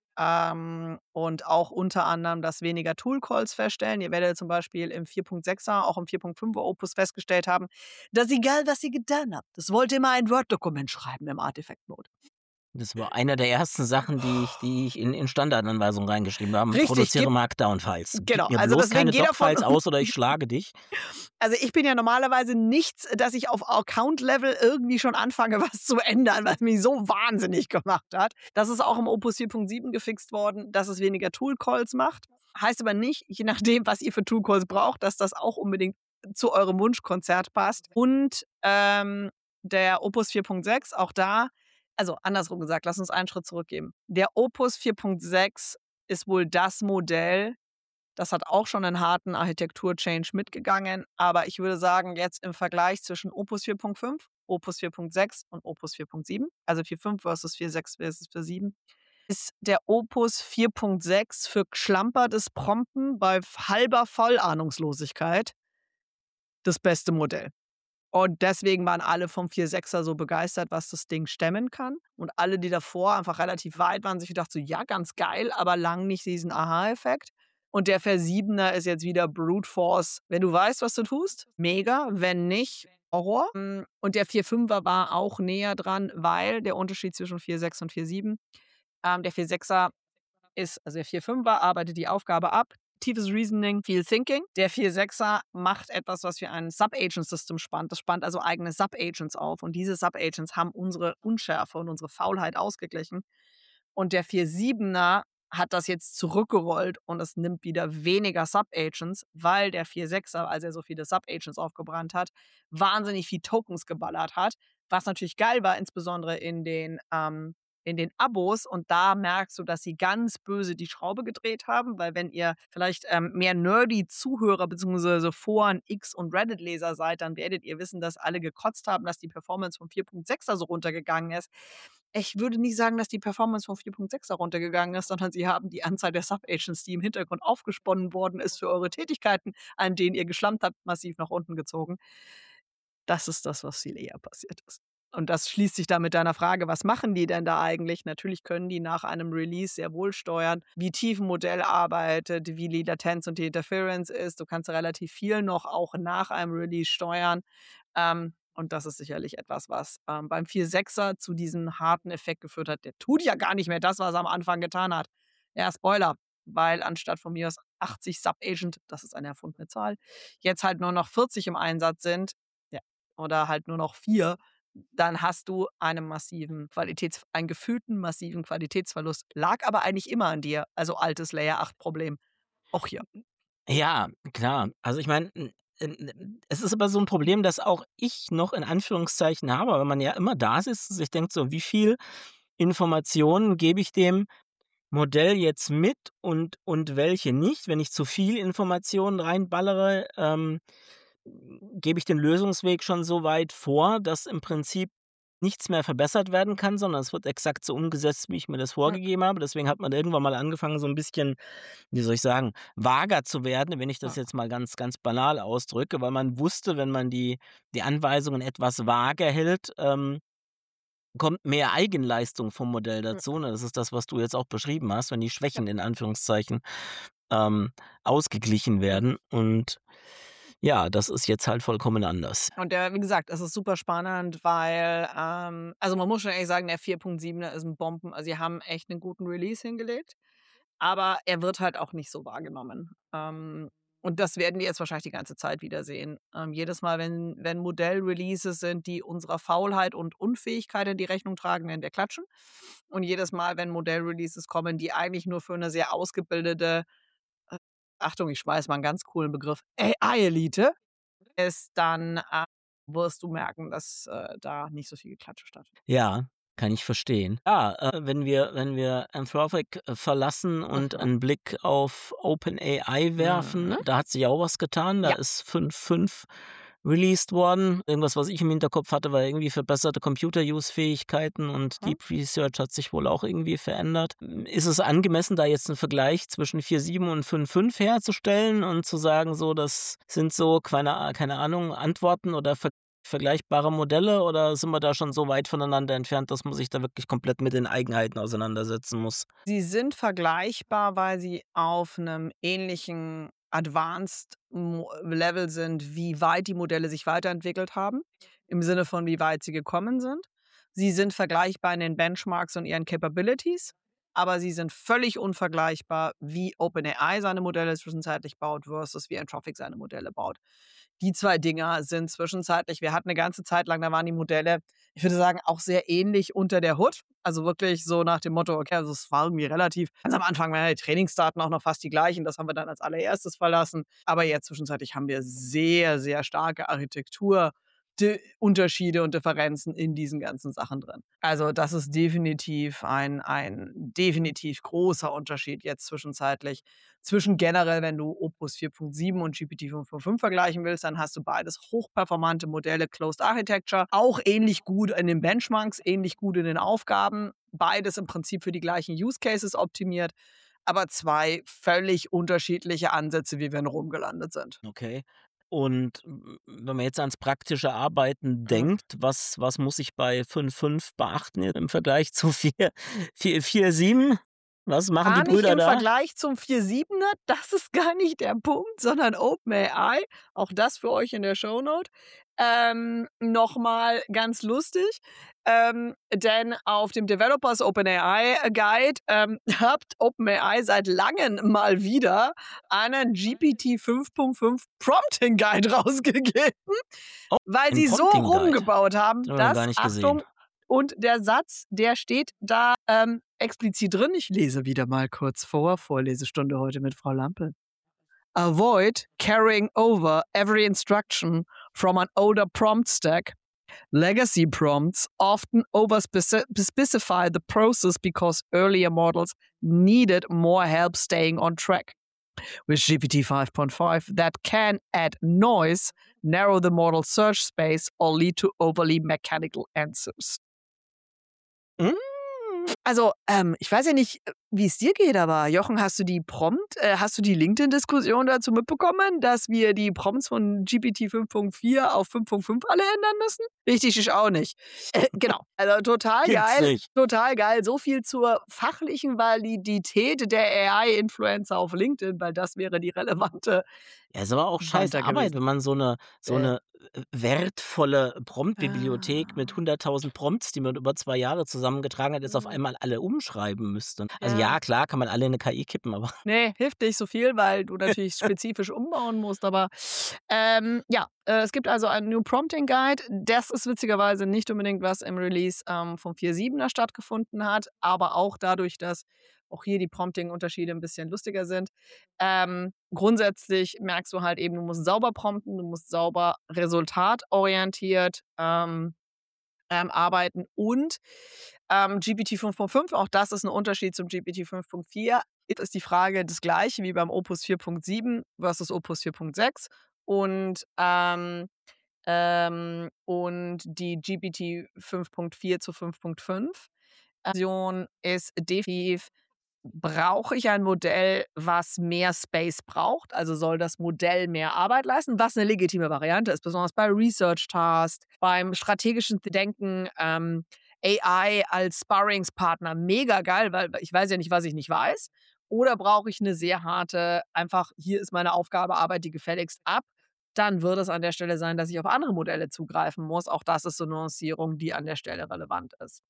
ähm, und auch unter anderem, dass weniger Tool-Calls feststellen. Ihr werdet zum Beispiel im vier Punkt sechser, auch im vier Punkt fünfer Opus festgestellt haben, dass egal, was ihr getan habt, es wollte immer ein Word-Dokument schreiben im Artifact-Mode. Das war einer der ersten Sachen, die ich die ich in in Standardanweisungen reingeschrieben habe: Richtig, „Produziere gib Markdown-Files. genau, Gib mir also, bloß deswegen keine jeder von Doc-Files aus oder ich schlage dich.“ Also, ich bin ja normalerweise nichts, dass ich auf Account-Level irgendwie schon anfange, was zu ändern, was mich so wahnsinnig gemacht hat. Das ist auch im Opus vier Punkt sieben gefixt worden, dass es weniger Tool-Calls macht. Heißt aber nicht, je nachdem, was ihr für Tool-Calls braucht, dass das auch unbedingt zu eurem Wunschkonzert passt. Und, ähm, der Opus vier Punkt sechs, auch da also, andersrum gesagt, lass uns einen Schritt zurückgehen. Der Opus vier Punkt sechs ist wohl das Modell das hat auch schon 'nen harten Architektur-Change mitgegangen, aber ich würde sagen, jetzt im Vergleich zwischen Opus vier Punkt fünf, Opus vier Punkt sechs und Opus vier Punkt sieben, also, vier Punkt fünf versus vier Punkt sechs versus vier Punkt sieben, ist der Opus vier Punkt sechs für geschlampertes Prompten bei f halber Vollahnungslosigkeit das beste Modell. Und deswegen waren alle vom vier Punkt sechser so begeistert, was das Ding stemmen kann. Und alle, die davor einfach relativ weit waren, sich gedacht so: „Ja, ganz geil“, aber lang nicht diesen Aha-Effekt. Und der Versiebener ist jetzt wieder Brute Force. Wenn du weißt, was du tust, mega, wenn nicht, Horror. Hm, und der vier Punkt fünfer war auch näher dran, weil der Unterschied zwischen vier Punkt sechs und vier Punkt sieben ähm, der vier Punkt sechser ist also, der vier Punkt fünfer arbeitet die Aufgabe ab, tiefes Reasoning, viel Thinking. Der vier Punkt sechser macht etwas, was wie ein Sub-Agent-System spannt. Das spannt also eigene Sub-Agents auf und diese Sub-Agents haben unsere Unschärfe und unsere Faulheit ausgeglichen. Und der vier Punkt siebener hat das jetzt zurückgerollt und es nimmt wieder weniger Sub-Agents, weil der vier Punkt sechser, als er so viele Sub-Agents aufgebrannt hat, wahnsinnig viel Tokens geballert hat, was natürlich geil war, insbesondere in den, ähm in den Abos. Und da merkst du, dass sie ganz böse die Schraube gedreht haben, weil wenn ihr vielleicht, ähm, mehr nerdy Zuhörer beziehungsweise Foren, X und Reddit-Leser seid, dann werdet ihr wissen, dass alle gekotzt haben, dass die Performance vom vier Punkt sechser so runtergegangen ist. Ich würde nicht sagen, dass die Performance vom vier Punkt sechser runtergegangen ist, sondern sie haben die Anzahl der Sub-Agents, die im Hintergrund aufgesponnen worden ist für eure Tätigkeiten, an denen ihr geschlampt habt, massiv nach unten gezogen. Das ist das, was viel eher passiert ist. Und das schließt sich dann mit deiner Frage: „Was machen die denn da eigentlich?“ Natürlich können die nach einem Release sehr wohl steuern, wie tief 'n Modell arbeitet, wie die Latenz und die Interference ist. Du kannst relativ viel noch auch nach einem Release steuern. Ähm, und das ist sicherlich etwas, was, ähm, beim vier Punkt sechser zu diesem harten Effekt geführt hat. Der tut ja gar nicht mehr das, was er am Anfang getan hat. Ja, Spoiler, weil anstatt von mir aus achtzig Sub-Agent, das ist eine erfundene Zahl, jetzt halt nur noch vierzig im Einsatz sind, ja, oder halt nur noch vier, dann hast du einen massiven Qualitäts einen gefühlten massiven Qualitätsverlust. Lag aber eigentlich immer an dir, also altes Layer acht Problem. Auch hier. Ja, klar. Also ich meine, n n n es ist aber so 'n Problem, das auch ich noch in Anführungszeichen habe, weil man ja immer da sitzt und sich denkt so: „Wie viel Informationen gebe ich dem Modell jetzt mit und und welche nicht?“ Wenn ich zu viel Informationen reinballere, ähm, gebe ich den Lösungsweg schon so weit vor, dass im Prinzip nichts mehr verbessert werden kann, sondern es wird exakt so umgesetzt, wie ich mir das Hm. vorgegeben habe. Deswegen hat man irgendwann mal angefangen, so 'n bisschen, wie soll ich sagen, vager zu werden, wenn ich das Ja. jetzt mal ganz, ganz banal ausdrücke, weil man wusste, wenn man die die Anweisungen etwas vage hält, ähm, kommt mehr Eigenleistung vom Modell Hm. dazu, ne? Das ist das, was du jetzt auch beschrieben hast, wenn die Schwächen in Anführungszeichen, ähm, ausgeglichen Hm. werden. Und ja, das ist jetzt halt vollkommen anders. Und der wie gesagt, es ist super spannend, weil, ähm also man muss schon ehrlich sagen, der vier Punkt siebener ist 'n Bomben also, sie haben echt 'nen guten Release hingelegt, aber er wird halt auch nicht so wahrgenommen. Ähm, und das werden wir jetzt wahrscheinlich die ganze Zeit wieder sehen. Ähm, jedes Mal, wenn wenn Modell-Releases sind, die unserer Faulheit und Unfähigkeit in die Rechnung tragen, werden wir klatschen. Und jedes Mal, wenn Modell-Releases kommen, die eigentlich nur für 'ne sehr ausgebildete, äh, Achtung, ich schmeiße mal 'n ganz coolen Begriff, A I-Elite ist, dann, äh, wirst du merken, dass, äh, da nicht so viel Geklatsche stattfindet. Ja, kann ich verstehen. Ja, äh, wenn wir wenn wir Anthropic, äh, verlassen und Mhm. 'n Blick auf OpenAI werfen, Mhm. da hat sich auch was getan. Da Ja. ist fünf fünf released worden. Irgendwas, was ich im Hinterkopf hatte, war irgendwie verbesserte Computer-Use-Fähigkeiten und Mhm. Deep Research hat sich wohl auch irgendwie verändert. Hm, ist es angemessen, da jetzt 'n Vergleich zwischen vier Punkt sieben und fünf Punkt fünf herzustellen und zu sagen, so, das sind so, keine A keine Ahnung, Antworten oder ver vergleichbare Modelle oder sind wir da schon so weit voneinander entfernt, dass man sich da wirklich komplett mit den Eigenheiten auseinandersetzen muss? Sie sind vergleichbar, weil sie auf 'nem ähnlichen Advanced Mo Level sind, wie weit die Modelle sich weiterentwickelt haben, im Sinne von wie weit sie gekommen sind. Sie sind vergleichbar in den Benchmarks und ihren Capabilities, aber sie sind völlig unvergleichbar, wie OpenAI seine Modelle zwischenzeitlich baut versus wie Anthropic seine Modelle baut. Die zwei Dinger sind zwischenzeitlich wir hatten 'ne ganze Zeit lang, da waren die Modelle, ich würde sagen, auch sehr ähnlich unter der Hood. Also wirklich so nach dem Motto, okay, also es war irgendwie relativ ganz am Anfang waren ja die Trainingsdaten auch noch fast die gleichen, das haben wir dann als Allererstes verlassen. Aber jetzt zwischenzeitlich haben wir sehr, sehr starke Architektur D Unterschiede und Differenzen in diesen ganzen Sachen drin. Also, das ist definitiv ein ein definitiv großer Unterschied jetzt zwischenzeitlich zwischen generell, wenn du Opus vier Punkt sieben und GPT fünf Punkt fünf vergleichen willst, dann hast du beides hochperformante Modelle, Closed Architecture, auch ähnlich gut in den Benchmarks, ähnlich gut in den Aufgaben. Beides im Prinzip für die gleichen Use Cases optimiert, aber zwei völlig unterschiedliche Ansätze, wie wir in Rom gelandet sind. Okay. Und w wenn man jetzt ans praktische Arbeiten Mhm. denkt, was was muss ich bei fünf Punkt fünf beachten im Vergleich zu vier vier vier Punkt sieben? Was machen die Gar nicht Brüder im da? Vergleich zum vier Punkt siebener, das ist gar nicht der Punkt, sondern OpenAI, auch das für euch in der Shownote. Ähm, noch mal ganz lustig, ähm, denn auf dem Developers OpenAI Guide, ähm, hat OpenAI seit Langem mal wieder einen GPT fünf Punkt fünf Prompting Guide rausgegeben, Oh, weil ein sie so Prompting Guide. rumgebaut haben, Den haben wir noch gar dass nicht gesehen. Achtung, und der Satz, der steht da, ähm, explizit drin. Ich lese wieder mal kurz vor, Vorlesestunde heute mit Frau Lampe. „Avoid carrying over every instruction from an older prompt stack. Legacy prompts often overspeci specify the process because earlier models needed more help staying on track. With GPT five Punkt fünf, that can add noise, narrow the model search space or lead to overly mechanical answers.“ Hm. Also, ähm, ich weiß ja nicht, äh, wie es dir geht, aber Jochen, hast du die Prompt äh, hast du die LinkedIn-Diskussion dazu mitbekommen, dass wir die Prompts von GPT fünf Punkt vier auf fünf Punkt fünf alle ändern müssen? Richtig, ich auch nicht. Äh, genau, also total Gibt's geil, nicht. total geil. So viel zur fachlichen Validität der A I-Influencer auf LinkedIn, weil das wäre die relevante Ja, ist aber auch scheiß Pointe Arbeit, gewesen. wenn man so 'ne so Äh. 'ne äh, wertvolle Prompt-Bibliothek mit Ah. hunderttausend Prompts, die man über zwei Jahre zusammengetragen hat, jetzt auf Mhm. einmal alle umschreiben müsste. Also Ja. ja, klar, kann man alle in 'ne K I kippen, aber Ne, hilft nicht so viel, weil du natürlich spezifisch umbauen musst, aber, ähm, ja, äh, es gibt also einen New Prompting Guide. Das ist witzigerweise nicht unbedingt, was im Release, ähm, vom vier Punkt siebener stattgefunden hat, aber auch dadurch, dass auch hier die Prompting-Unterschiede 'n bisschen lustiger sind. Ähm, grundsätzlich merkst du halt eben, du musst sauber prompten, du musst sauber resultatorientiert, ähm, ähm, arbeiten und, ähm, G P T fünf Punkt fünf, auch das ist 'n Unterschied zum G P T fünf Punkt vier, ist die Frage das Gleiche wie beim Opus vier Punkt sieben versus Opus vier Punkt sechs und, ähm, ähm, und die G P T fünf Punkt vier zu fünf Punkt fünf Version ist definitiv brauche ich ein Modell, was mehr Space braucht? Also, soll das Modell mehr Arbeit leisten, was 'ne legitime Variante ist, besonders bei Research Tasks, beim strategischen Denken, ähm, A I als Sparringspartner mega geil, weil ich weiß ja nicht, was ich nicht weiß. Oder brauche ich 'ne sehr harte einfach: „Hier ist meine Aufgabe, arbeite die gefälligst ab.“ Dann wird es an der Stelle sein, dass ich auf andere Modelle zugreifen muss. Auch das ist so 'ne Nuancierung, die an der Stelle relevant ist.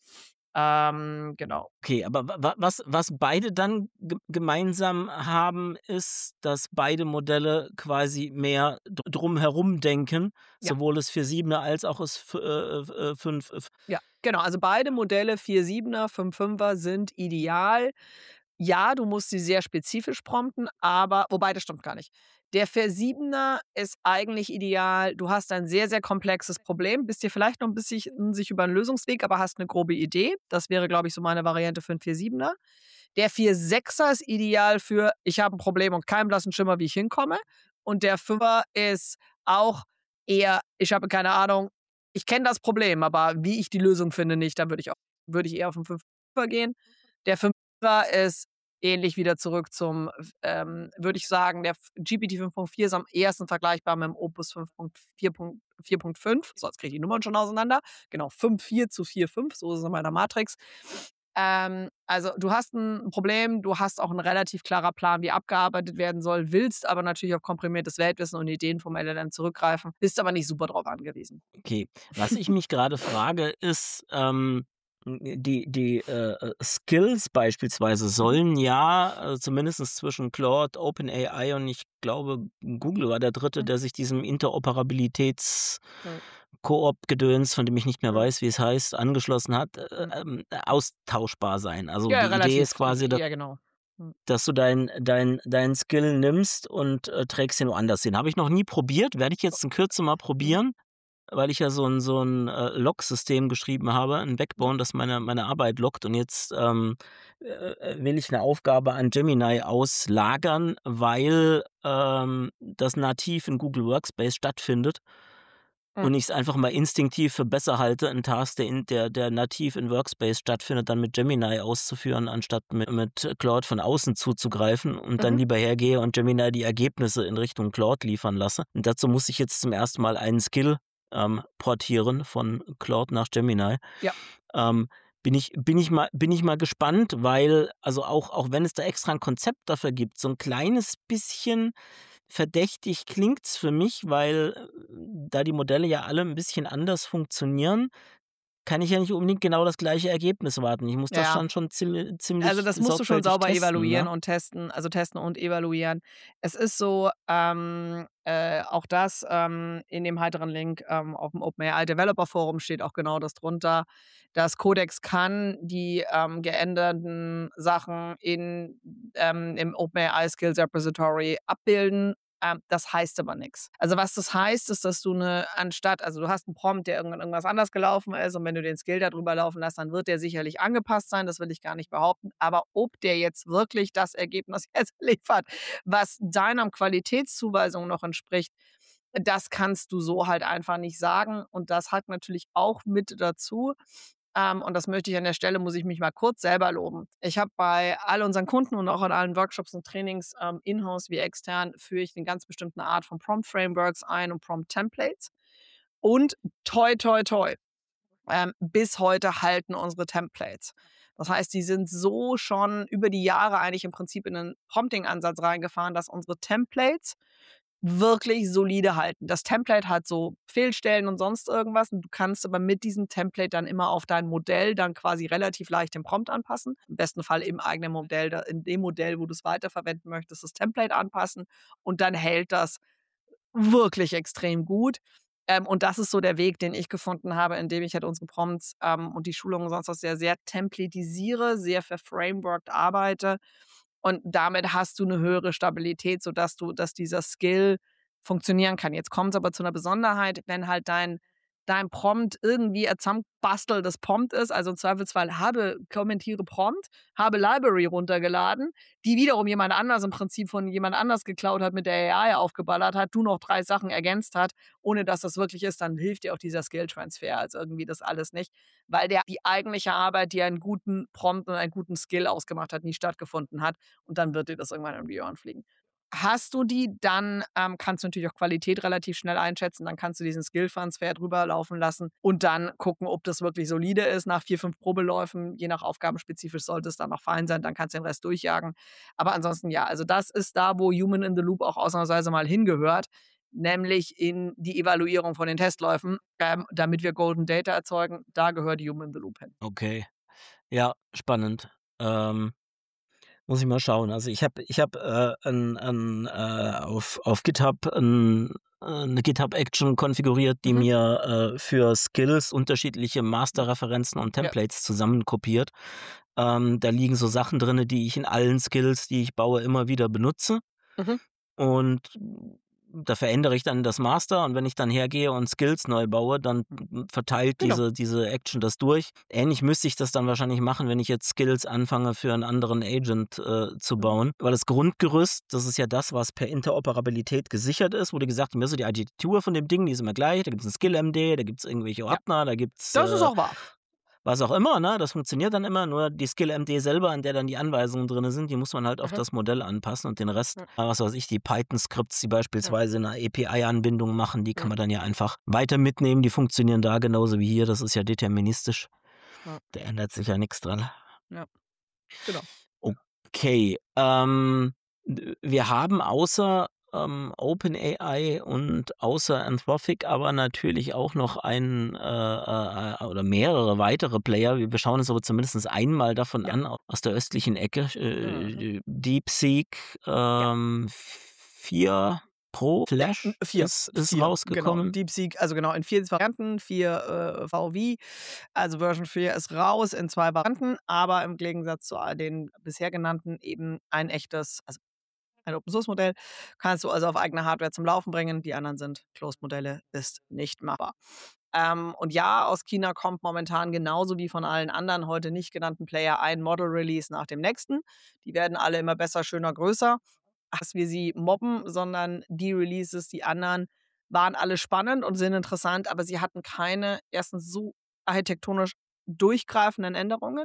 Ähm, genau. Okay, aber wa wa was was beide dann ge gemeinsam haben, ist, dass beide Modelle quasi mehr d drumherum denken, Ja. sowohl das vier Punkt siebener als auch das f äh, f äh, fünf f Ja, genau. Also, beide Modelle vier Punkt siebener, fünf Punkt fünfer sind ideal. Ja, du musst sie sehr spezifisch prompten, aber wobei, das stimmt gar nicht. Der vier Punkt siebener ist eigentlich ideal. Du hast ein sehr, sehr komplexes Problem, bist dir vielleicht noch 'n bisschen unsicher über 'n Lösungsweg, aber hast 'ne grobe Idee. Das wäre, glaube ich, so meine Variante für 'n vier Punkt siebener. Der vier Punkt sechser ist ideal für: „Ich habe 'n Problem und keinen blassen Schimmer, wie ich hinkomme.“ Und der Fünfer ist auch eher: „Ich habe keine Ahnung, ich kenne das Problem, aber wie ich die Lösung finde, nicht.“ Da würde ich auch würde ich eher auf 'n Fünfer gehen. Der Fünfer ist ähnlich wieder zurück zum f ähm, würde ich sagen, der f G P T fünf Punkt vier ist am ehesten vergleichbar mit dem Opus fünf Punkt vier Punkt vier Punkt fünf. So, jetzt kriege ich die Nummern schon auseinander. Genau, fünf vier zu vier fünf, so ist es in meiner Matrix. Ähm, also, du hast 'n Problem, du hast auch 'n relativ klarer Plan, wie abgearbeitet werden soll, willst aber natürlich auf komprimiertes Weltwissen und Ideen vom L L M zurückgreifen, bist aber nicht super drauf angewiesen. Okay. Was ich mich grade frage, ist, ähm, hm, die die, äh, äh, Skills beispielsweise Mhm. sollen ja, äh, zumindest zwischen Claude, OpenAI und ich glaube, Google war der Dritte, Mhm. der sich diesem Interoperabilitäts Mhm. Koop-Gedöns, von dem ich nicht mehr Mhm. weiß, wie es heißt, angeschlossen hat, äh, Mhm. ähm, austauschbar sein. Also, Ja, die Idee ist relativ, quasi, da ja, genau. Mhm. dass du dein dein dein Skill nimmst und, äh, trägst ihn woanders hin. Habe ich noch nie probiert, werde ich jetzt in Kürze mal Mhm. probieren, weil ich ja so 'n so 'n, äh, Log-System geschrieben habe, 'n Ja. Backbone, das meine meine Arbeit loggt und jetzt, ähm, äh, äh, will ich 'ne Aufgabe an Gemini auslagern, weil, ähm, das nativ in Google Workspace stattfindet Mhm. und ich's einfach mal instinktiv für besser halte, 'n Task, der in der der nativ in Workspace stattfindet, dann mit Gemini auszuführen, anstatt mit mit Claude von außen zuzugreifen und dann Mhm. lieber hergehe und Gemini die Ergebnisse in Richtung Claude liefern lasse. Und dazu muss ich jetzt zum ersten Mal einen Skill, ähm, portieren von Claude nach Gemini. Ja. Ähm, bin ich bin ich mal bin ich mal gespannt, weil also, auch auch wenn es da extra 'n Konzept dafür gibt, so 'n kleines bisschen verdächtig klingt's für mich, weil, äh, da die Modelle ja alle 'n bisschen anders funktionieren, kann ich ja nicht unbedingt genau das gleiche Ergebnis erwarten. Ich muss das Ja. dann schon zieml Also, ziemlich das musst du schon sorgfältig sauber testen, evaluieren ne? und testen also, testen und evaluieren. Es ist so, ähm, äh, auch das, ähm, in dem heiteren Link, ähm, aufm OpenAI Developer Forum steht auch genau das drunter. Das Codex kann die, ähm, geänderten Sachen in ähm, im OpenAI Skills Repository abbilden. Ähm, das heißt aber nix. Also, was das heißt, ist, dass du 'ne anstatt also, du hast 'n Prompt, der irgendwann irgendwas anders gelaufen ist und wenn du den Skill da drüber laufen lässt, dann wird der sicherlich angepasst sein, das will ich gar nicht behaupten. Aber ob der jetzt wirklich das Ergebnis jetzt liefert, was deiner Qualitätszuweisung noch entspricht, das kannst du so halt einfach nicht sagen. Und das hat natürlich auch mit dazu ähm, und das möchte ich an der Stelle muss ich mich mal kurz selber loben. Ich habe bei all unseren Kunden und auch in allen Workshops und Trainings, ähm, in-house wie extern, führe ich 'ne ganz bestimmte Art von Prompt Frameworks ein und Prompt Templates. Und toi, toi, toi, ähm, bis heute halten unsere Templates. Das heißt, die sind so schon über die Jahre eigentlich im Prinzip in 'nen Prompting-Ansatz reingefahren, dass unsere Templates wirklich solide halten. Das Template hat so Fehlstellen und sonst irgendwas und du kannst aber mit diesem Template dann immer auf dein Modell dann quasi relativ leicht den Prompt anpassen. Im besten Fall im eigenen Modell, da in dem Modell, wo du's weiterverwenden möchtest, das Template anpassen und dann hält das wirklich extrem gut. Ähm, und das ist so der Weg, den ich gefunden habe, indem ich halt unsere Prompts, ähm, und die Schulungen und sonst was sehr, sehr templatisiere, sehr verframeworked arbeite. Und damit hast du 'ne höhere Stabilität, sodass du dass dieser Skill funktionieren kann. Jetzt kommt's aber zu 'ner Besonderheit, wenn halt dein dein Prompt irgendwie a zusammengebasteltes Prompt ist, also im Zweifelsfall habe kommentiere Prompt, habe Library runtergeladen, die wiederum jemand anders im Prinzip von jemand anders geklaut hat, mit der A I aufgeballert hat, du noch drei Sachen ergänzt hat, ohne dass das wirklich ist, dann hilft dir auch dieser Skill-Transfer also irgendwie das alles nicht, weil der die eigentliche Arbeit, die einen guten Prompt und einen guten Skill ausgemacht hat, nie stattgefunden hat und dann wird dir das irgendwann um die Ohren fliegen. Hast du die, dann, ähm, kannst du natürlich auch Qualität relativ schnell einschätzen, dann kannst du diesen Skill-Transfer drüber laufen lassen und dann gucken, ob das wirklich solide ist nach vier, fünf Probeläufen. Je nach aufgabenspezifisch sollte es dann noch fein sein, dann kannst du den Rest durchjagen. Aber ansonsten ja, also das ist da, wo Human in the Loop auch ausnahmsweise mal hingehört, nämlich in die Evaluierung von den Testläufen, ähm, damit wir Golden Data erzeugen. Da gehört Human in the Loop hin. Okay. Ja, spannend. Ähm, muss ich mal schauen. Also, ich habe ich habe, äh, 'n 'n, äh auf auf GitHub 'n äh, 'ne GitHub-Action konfiguriert, die Mhm. mir, äh, für Skills unterschiedliche Masterreferenzen und Ja. Templates zusammenkopiert. Ähm, da liegen so Sachen drinne, die ich in allen Skills, die ich baue, immer wieder benutze. Mhm. Und da verändere ich dann das Master und wenn ich dann hergehe und Skills neu baue, dann verteilt Genau. diese diese Action das durch. Ähnlich müsste ich das dann wahrscheinlich machen, wenn ich jetzt Skills anfange, für 'n anderen Agent, äh, zu Mhm. bauen. Weil das Grundgerüst, das ist ja das, was per Interoperabilität gesichert ist, wurde gesagt, mir so die Architektur von dem Ding, die ist immer gleich. Da gibt's 'n Skill-M-D, da gibt's irgendwelche Ja. Ordner, da gibt's, Das ist äh, auch wahr. was auch immer, ne? Das funktioniert dann immer, nur die Skill-M-D selber, in der dann die Anweisungen drinne sind, die muss man halt auf Mhm. das Modell anpassen und den Rest, Ja. äh, was weiß ich, die Python-Skripts, die Ja. beispielsweise 'ne A P I-Anbindung machen, die kann Ja. man dann ja einfach weiter mitnehmen. Die funktionieren da genauso wie hier. Das ist ja deterministisch. Ja. Da ändert sich ja nix dran. Ja. Genau. Okay, ähm, d wir haben außer, ähm, OpenAI und außer Anthropic aber natürlich auch noch einen, äh, äh, äh oder mehrere weitere Player. Wir wir schauen uns aber zumindest einmal davon Ja. an aus der östlichen Ecke, Mhm. äh, DeepSeek, Ja. ähm, vier Pro Ja, hm, Flash vier, ist ist vier, genau. rausgekommen. DeepSeek, also genau, in vier Varianten, vier, äh, V-V, also Version vier ist raus in zwei Varianten, aber im Gegensatz zu all den bisher genannten eben ein echtes also ein Open-Source-Modell, kannst du also auf eigener Hardware zum Laufen bringen. Die anderen sind Closed-Modelle, ist nicht machbar. Ähm, und ja, aus China kommt momentan genauso wie von allen anderen heute nicht genannten Player ein Model-Release nach dem nächsten. Die werden alle immer besser, schöner, größer. Dass wir sie mobben, sondern die Releases, die anderen, waren alle spannend und sind interessant, aber sie hatten keine erstens so architektonisch durchgreifenden Änderungen.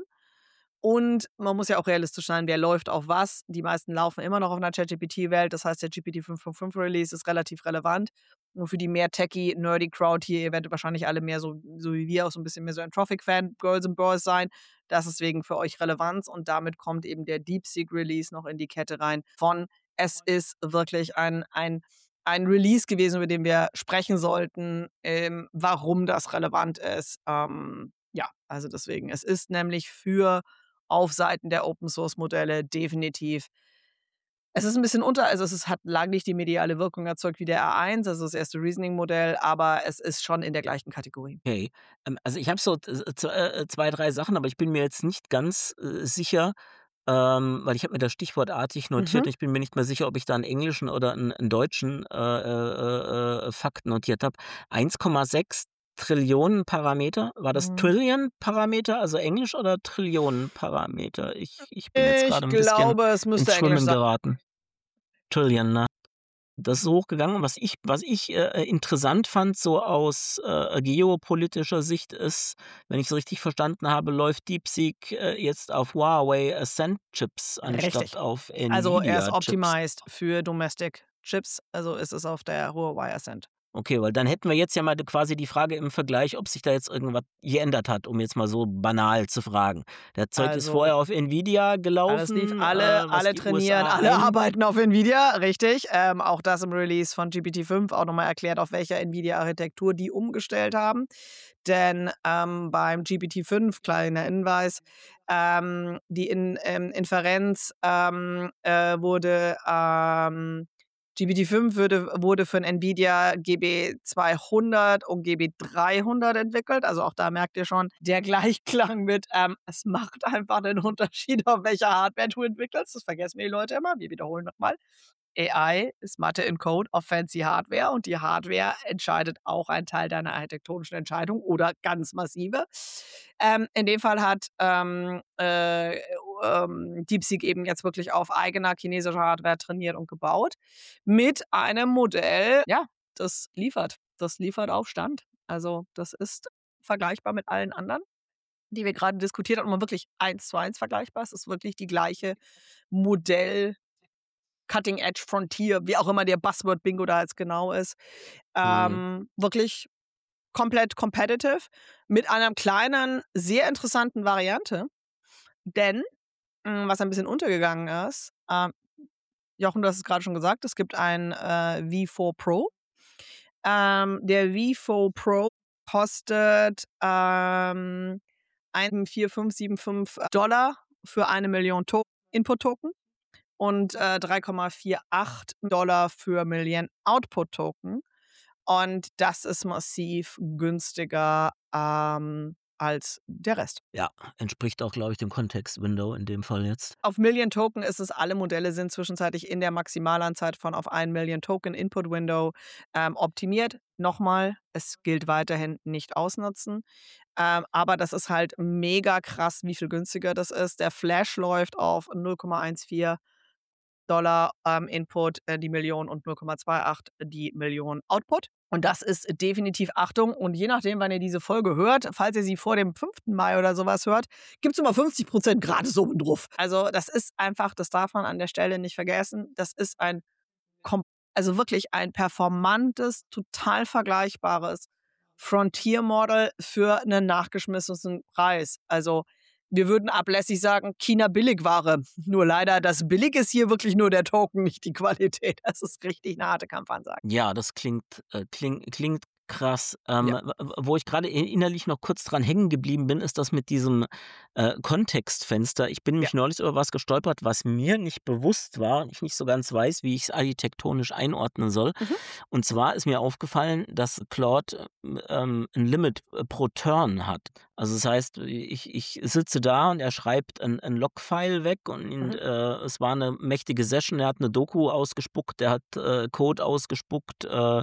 Und man muss ja auch realistisch sein, wer läuft auf was. Die meisten laufen immer noch auf 'ner ChatGPT-Welt. Das heißt, der G P T fünf Punkt fünf Release ist relativ relevant. Nur für die mehr techy, nerdy Crowd hier, ihr werdet wahrscheinlich alle mehr so so wie wir auch so 'n bisschen mehr so Anthropic-Fan-Girls and Boys sein. Das ist deswegen für euch Relevanz und damit kommt eben der DeepSeek-Release noch in die Kette rein von es ist wirklich ein ein ein Release gewesen, über den wir sprechen sollten, ähm, warum das relevant ist. Ähm, ja, also deswegen. Es ist nämlich für auf Seiten der Open-Source-Modelle definitiv es ist 'n bisschen unter also es ist hat lang nicht die mediale Wirkung erzeugt wie der A eins, also das erste Reasoning-Modell, aber es ist schon in der gleichen Kategorie. Okay. Ähm, also ich habe so z z äh, zwei, drei Sachen, aber ich bin mir jetzt nicht ganz, äh, sicher, ähm, weil ich habe mir das stichwortartig notiert Mhm. und ich bin mir nicht mehr sicher, ob ich da 'n englischen oder 'n 'n deutschen, äh, äh, äh, äh, Fakt notiert habe. eins Komma sechs Trillionen Parameter. War das Mhm. Trillion Parameter, also Englisch oder Trillionen Parameter? Ich ich bin jetzt Ich grade 'n bisschen glaube, es müsste ins Englisch Schwimmen sein. geraten. Trillion, ne? Das ist so hochgegangen. Was ich was ich, äh, äh, interessant fand, so aus, äh, geopolitischer Sicht ist, wenn ich's richtig verstanden habe, läuft DeepSeek, äh, jetzt auf Huawei Ascend Chips anstatt Richtig. auf Also er ist Nvidia Chips. optimized für Domestic Chips, also ist es auf der Huawei Ascend. Okay, weil dann hätten wir jetzt ja mal d quasi die Frage im Vergleich, ob sich da jetzt irgendwas geändert hat, um jetzt mal so banal zu fragen. Der Zeug ist Also vorher auf Nvidia alles lief, gelaufen, äh, alle was alle die trainieren, U S A alle ein arbeiten auf Nvidia, richtig. Ähm, auch das im Release von G P T fünf auch noch mal erklärt, auf welcher Nvidia-Architektur die umgestellt haben. Denn, ähm, beim G P T fünf, kleiner Hinweis, ähm, die In ähm, Inferenz, ähm, äh, wurde, ähm G P T fünf würde wurde von Nvidia G B zweihundert und G B dreihundert entwickelt. Also, auch da merkt ihr schon, der Gleichklang mit, ähm, es macht einfach 'nen Unterschied, auf welcher Hardware du entwickelst. Das vergessen die Leute immer. Wir wiederholen noch mal. A I ist Mathe in Code auf fancy Hardware und die Hardware entscheidet auch einen Teil deiner architektonischen Entscheidung oder ganz massive. Ähm, in dem Fall hat, ähm, äh, ähm, DeepSeek eben jetzt wirklich auf eigener chinesischer Hardware trainiert und gebaut mit einem Modell, ja, das liefert. Das liefert auf Stand. Also, das ist vergleichbar mit allen anderen, die wir grade diskutiert haben, und wirklich eins zu eins vergleichbar. Es ist wirklich die gleiche Modell Cutting Edge Frontier, wie auch immer der Buzzword Bingo da jetzt genau ist. Mhm. Ähm, wirklich komplett competitive mit einer kleinen, sehr interessanten Variante. Denn, hm, was ein bisschen untergegangen ist, ähm, Jochen, du hast es grade schon gesagt, es gibt ein, äh, V vier Pro. Ähm, der V vier Pro kostet, ähm, ein vier fünf sieben fünf Dollar für eine Million To Input-Token und, äh, drei Komma vier acht Dollar für Million Output-Token. Und das ist massiv günstiger, ähm, als der Rest. Ja, entspricht auch, glaube ich, dem Context-Window in dem Fall jetzt. Auf Million Token ist es alle Modelle sind zwischenzeitlich in der Maximalanzahl von auf ein Million Token Input Window, ähm, optimiert. Noch mal, es gilt weiterhin nicht ausnutzen. Ähm, aber das ist halt mega krass, wie viel günstiger das ist. Der Flash läuft auf null Komma vierzehn Dollar, ähm, Input, äh, die Million und null Komma achtundzwanzig die Million Output. Und das ist definitiv Achtung, und je nachdem, wann ihr diese Folge hört, falls ihr sie vor dem fünften Mai oder so was hört, gibt's immer fünfzig Prozent gratis obendrauf. Also, das ist einfach, das darf man an der Stelle nicht vergessen. Das ist ein kom also wirklich ein performantes, total vergleichbares Frontier Model für 'nen nachgeschmissenen Preis. Also, wir würden ablässig sagen, China Billigware. Nur leider, das Billig ist hier wirklich nur der Token, nicht die Qualität. Das ist richtig 'ne harte Kampfansage. Ja, das klingt äh, kling klingt krass. Ähm, Ja. w w wo ich grade i innerlich noch kurz dran hängen geblieben bin, ist das mit diesem, äh, Kontextfenster. Ich bin Ja. nämlich neulich über was gestolpert, was mir nicht bewusst war und ich nicht so ganz weiß, wie ich's architektonisch einordnen soll. Mhm. Und zwar ist mir aufgefallen, dass Claude, ähm, 'n Limit, äh, pro Turn hat. Also, das heißt, ich ich sitze da und er schreibt 'n 'n Log-File weg und, Mhm. äh, es war 'ne mächtige Session. Er hat 'ne Doku ausgespuckt, er hat, äh, Code ausgespuckt, äh, äh,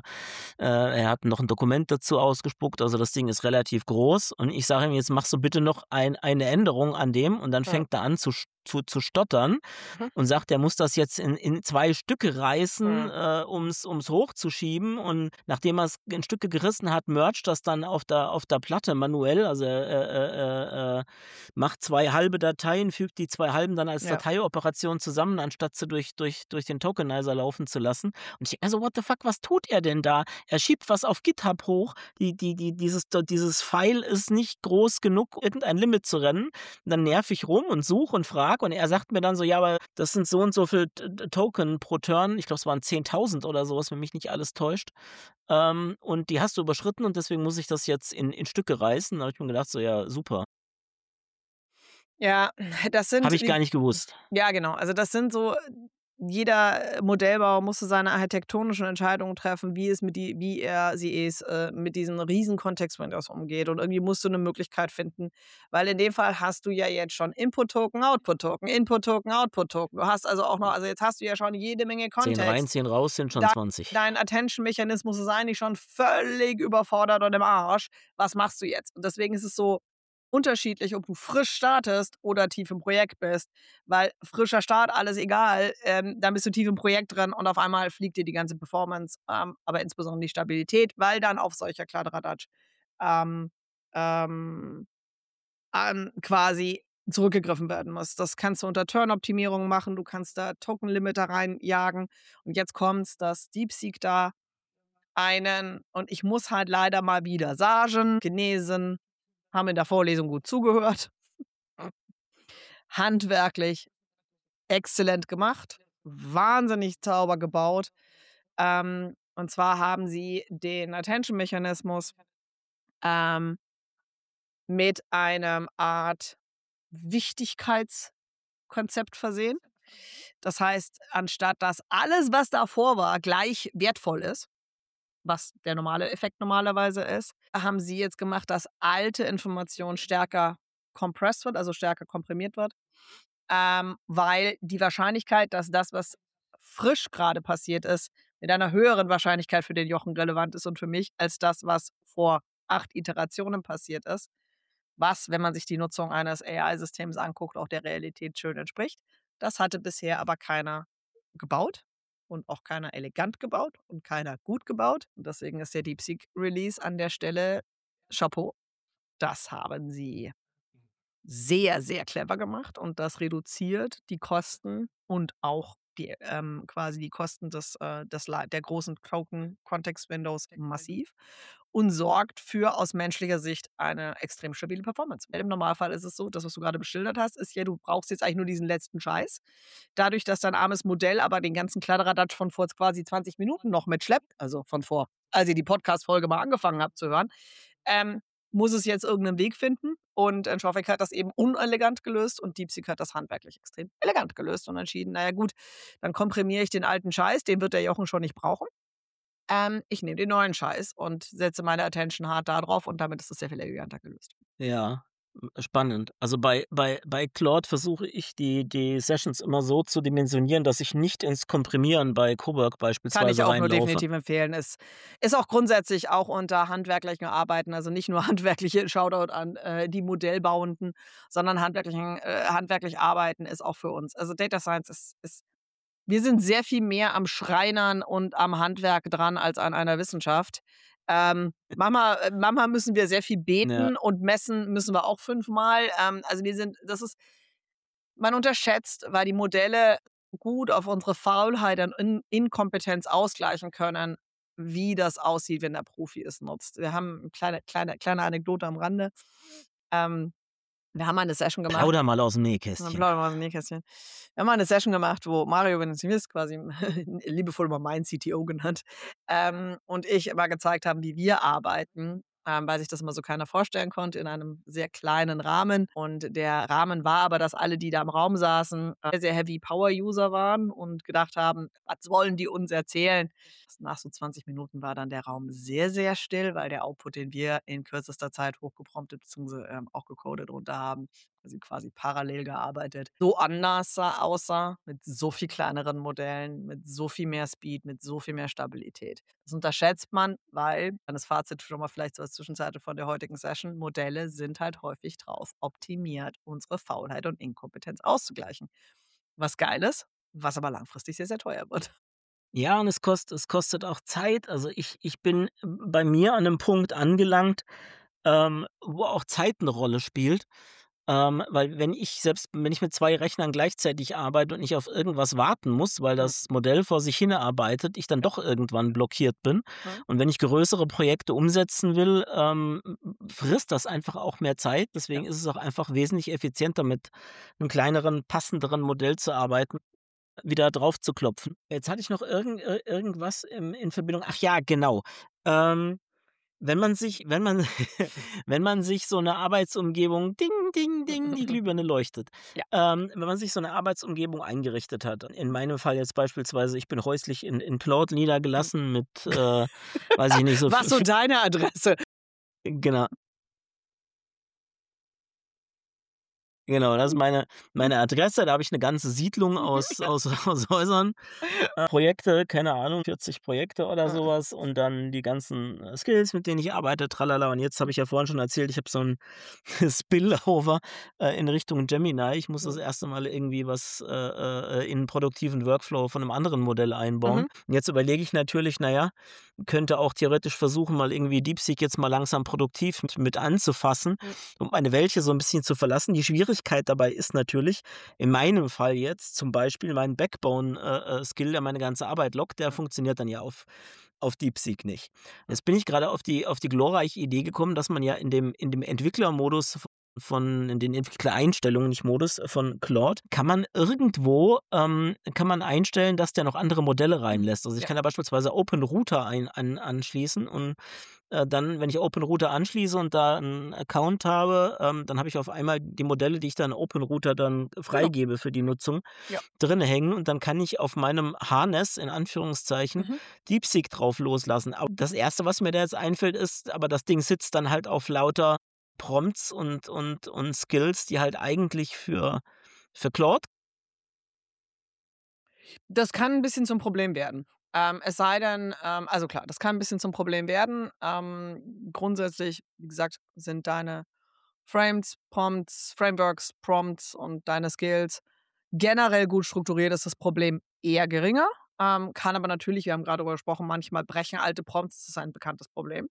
er hat noch 'n Dokument dazu ausgespuckt. Also, das Ding ist relativ groß und ich sage ihm: „Jetzt machst du bitte noch ein eine Änderung an dem“, und dann Ja. fängt er an zu sch zu zu stottern Mhm. und sagt, er muss das jetzt in in zwei Stücke reißen, Mhm. äh, um's um's hochzuschieben. Und nachdem er's in Stücke gerissen hat, merged das dann auf der auf der Platte manuell. Also, er er er er er macht zwei halbe Dateien, fügt die zwei halben dann als Ja. Dateioperation zusammen, anstatt sie durch durch durch den Tokenizer laufen zu lassen. Und ich denke mir so: „What the fuck, was tut er denn da?“ Er schiebt was auf GitHub hoch. Die die die dieses d dieses File ist nicht groß genug, irgendein Limit zu rennen. Dann nerv ich rum und suche und frage und er sagt mir dann so: „Ja, aber das sind so und so viel T T Token pro Turn.“ Ich glaube, es waren zehntausend oder so was, wenn mich nicht alles täuscht. Ähm, und die hast du überschritten und deswegen muss ich das jetzt in in Stücke reißen. Da habe ich mir gedacht so: „Ja, super.“ Ja, das sind Habe ich wie gar nicht gewusst. ja, genau. Also, das sind so jeder Modellbauer muss so seine architektonischen Entscheidungen treffen, wie es mit die wie er sie es, äh, mit diesen riesen Context-Windows umgeht. Und irgendwie musst du 'ne Möglichkeit finden, weil in dem Fall hast du ja jetzt schon Input-Token, Output-Token, Input-Token, Output-Token. Du hast also auch noch also, jetzt hast du ja schon jede Menge zehn rein, Kontext. zehn raus sind schon Da zwanzig. dein Attention-Mechanismus ist eigentlich schon völlig überfordert und im Arsch. Was machst du jetzt? Und deswegen ist es so unterschiedlich, ob du frisch startest oder tief im Projekt bist, weil frischer Start, alles egal, ähm, dann bist du tief im Projekt drin und auf einmal fliegt dir die ganze Performance, ähm, aber insbesondere die Stabilität, weil dann auf solcher Kladderadatsch, ähm, ähm, ähm, quasi zurückgegriffen werden muss. Das kannst du unter Turn-Optimierung machen, du kannst da Token-Limiter reinjagen. Und jetzt kommt's, dass DeepSeek da einen und ich muss halt leider mal wieder sagen, Chinesen haben in der Vorlesung gut zugehört. Handwerklich exzellent gemacht, wahnsinnig sauber gebaut. Ähm, und zwar haben sie den Attention-Mechanismus ähm, mit einem Art Wichtigkeitskonzept versehen. Das heißt, anstatt dass alles, was davor war, gleich wertvoll ist, was der normale Effekt normalerweise ist, haben sie jetzt gemacht, dass alte Information stärker compressed wird, also stärker komprimiert wird, ähm, weil die Wahrscheinlichkeit, dass das, was frisch gerade passiert ist, mit einer höheren Wahrscheinlichkeit für den Jochen relevant ist und für mich, als das, was vor acht Iterationen passiert ist, was, wenn man sich die Nutzung eines A I-Systems anguckt, auch der Realität schön entspricht. Das hatte bisher aber keiner gebaut und auch keiner elegant gebaut und keiner gut gebaut. Und deswegen ist der DeepSeek-Release an der Stelle Chapeau. Das haben sie sehr, sehr clever gemacht und das reduziert die Kosten und auch die, ähm, quasi die Kosten des, äh, des La der großen Token-Context-Windows massiv und sorgt für aus menschlicher Sicht eine extrem stabile Performance. Im Normalfall ist es so, das, was du gerade beschildert hast, ist ja, du brauchst jetzt eigentlich nur diesen letzten Scheiß. Dadurch, dass dein armes Modell aber den ganzen Kladderadatsch von vor quasi zwanzig Minuten noch mitschleppt, also von vor, als ihr die Podcast-Folge mal angefangen habt zu hören, ähm, muss es jetzt irgendeinen Weg finden. Und Anthropic hat das eben unelegant gelöst und DeepSeek hat das handwerklich extrem elegant gelöst und entschieden, naja gut, dann komprimiere ich den alten Scheiß, den wird der Jochen schon nicht brauchen. Ähm, ich nehme den neuen Scheiß und setze meine Attention hart da drauf und damit ist es sehr viel eleganter gelöst. Ja, m spannend. Also, bei bei bei Claude versuche ich die die Sessions immer so zu dimensionieren, dass ich nicht ins Komprimieren bei Cowork Kann ich beispielsweise auch nur reinlaufe. definitiv empfehlen. Es ist auch grundsätzlich auch unter handwerklichen Arbeiten, also nicht nur handwerkliche Shoutout an, äh, die Modellbauenden, sondern handwerklichen äh, handwerklich Arbeiten ist auch für uns. Also, Data Science ist ist wir sind sehr viel mehr am Schreinern und am Handwerk dran als an einer Wissenschaft. Ähm, manchmal äh, manchmal müssen wir sehr viel Ja. beten und messen müssen wir auch fünfmal. Ähm, also, wir sind das ist man unterschätzt, weil die Modelle gut auf unsere Faulheit und In Inkompetenz ausgleichen können, wie das aussieht, wenn der Profi es nutzt. Wir haben 'ne kleine kleine kleine Anekdote am Rande. Ähm, wir haben mal 'ne Session gemacht Plauder mal aus'm wir Nähkästchen. plaudern mal aus'm Nähkästchen. Wir haben mal 'ne Session gemacht, wo Mario, wenn du's nicht wisst, quasi liebevoll immer meinen C T O genannt, ähm, und ich immer gezeigt haben, wie wir arbeiten, ähm, weil sich das immer so keiner vorstellen konnte in einem sehr kleinen Rahmen. Und der Rahmen war aber, dass alle, die da im Raum saßen, äh, sehr Heavy Power User waren und gedacht haben: „Was wollen die uns erzählen?“ Nach so zwanzig Minuten war dann der Raum sehr, sehr still, weil der Output, den wir in kürzester Zeit hochgepromptet beziehungsweise, ähm, auch gecodet runter haben, also quasi parallel gearbeitet, so anders sah aussah, mit so viel kleineren Modellen, mit so viel mehr Speed, mit so viel mehr Stabilität. Das unterschätzt man, weil dann das Fazit schon mal vielleicht so als Zwischenseite von der heutigen Session, Modelle sind halt häufig drauf optimiert, unsere Faulheit und Inkompetenz auszugleichen. Was geil ist, was aber langfristig sehr, sehr teuer wird. Ja, und es kost es kostet auch Zeit. Also, ich ich bin bei mir an 'nem Punkt angelangt, ähm, wo auch Zeit 'ne Rolle spielt. Ähm, weil wenn ich selbst wenn ich mit zwei Rechnern gleichzeitig arbeite und ich auf irgendwas warten muss, weil Mhm. das Modell vor sich hin arbeitet, ich dann Ja. doch irgendwann blockiert bin. Mhm. Und wenn ich größere Projekte umsetzen will, ähm, frisst das einfach auch mehr Zeit. Ja. Deswegen ist es auch einfach wesentlich effizienter, mit 'nem kleineren, passenderen Modell zu arbeiten, wieder drauf zu klopfen. Jetzt hatte ich noch irgend ir irgendwas im in Verbindung ach ja, genau. Ähm, wenn man sich wenn man wenn man sich so 'ne Arbeitsumgebung ding, ding, ding, die Glühbirne leuchtet. Ja. Ähm, wenn man sich so 'ne Arbeitsumgebung eingerichtet hat. In meinem Fall jetzt beispielsweise, ich bin häuslich in in Claude Mhm. niedergelassen mit, äh, weiß ich nicht, so Was f so f deine Adresse? Genau. Genau, das ist meine meine Adresse. Da habe ich 'ne ganze Siedlung aus aus aus Häusern. Äh, Projekte, keine Ahnung, vierzig Projekte oder so was und dann die ganzen, äh, Skills, mit denen ich arbeite, tralala. Und jetzt habe ich ja vorhin schon erzählt, ich habe so 'n Spillover, äh, in Richtung Gemini. Ich muss das Mhm. erste Mal irgendwie was, äh, äh, in 'n produktiven Workflow von 'nem anderen Modell einbauen. Mhm. Und jetzt überlege ich natürlich, na ja, könnte auch theoretisch versuchen, mal irgendwie DeepSeek jetzt mal langsam produktiv mit mit anzufassen, Mhm. um meine Welche so 'n bisschen zu verlassen. Die Schwierigkeit dabei ist natürlich, in meinem Fall jetzt zum Beispiel mein Backbone äh, äh, Skill, der meine ganze Arbeit lockt, der Mhm. funktioniert dann ja auf auf DeepSeek nicht. Jetzt bin ich gerade auf die auf die glorreiche Idee gekommen, dass man ja in dem in dem Entwicklermodus v von in den Entwicklereinstellungen, nicht Modus, äh, von Claude, kann man irgendwo ähm, kann man einstellen, dass der noch andere Modelle Mhm. reinlässt. Also, ich Ja. kann ja beispielsweise OpenRouter ein an anschließen und, äh, dann, wenn ich OpenRouter anschließe und da 'n Account habe, ähm, dann habe ich auf einmal die Modelle, die ich dann OpenRouter dann Genau. freigebe für die Nutzung, Ja. drinne hängen und dann kann ich auf meinem Harness in Anführungszeichen Mhm. DeepSeek drauf loslassen. Aber das erste, was mir da jetzt einfällt, ist, aber das Ding sitzt dann halt auf lauter Prompts und und und Skills, die halt eigentlich für für Claude Das kann 'n bisschen zum Problem werden. Ähm, es sei denn ähm, also klar, das kann 'n bisschen zum Problem werden. Ähm, grundsätzlich, wie gesagt, sind deine Frames, Prompts Frameworks, Prompts und deine Skills generell gut strukturiert, ist das Problem eher geringer. Ähm, kann aber natürlich wir haben grad drüber gesprochen, manchmal brechen alte Prompts, das ist ein bekanntes Problem.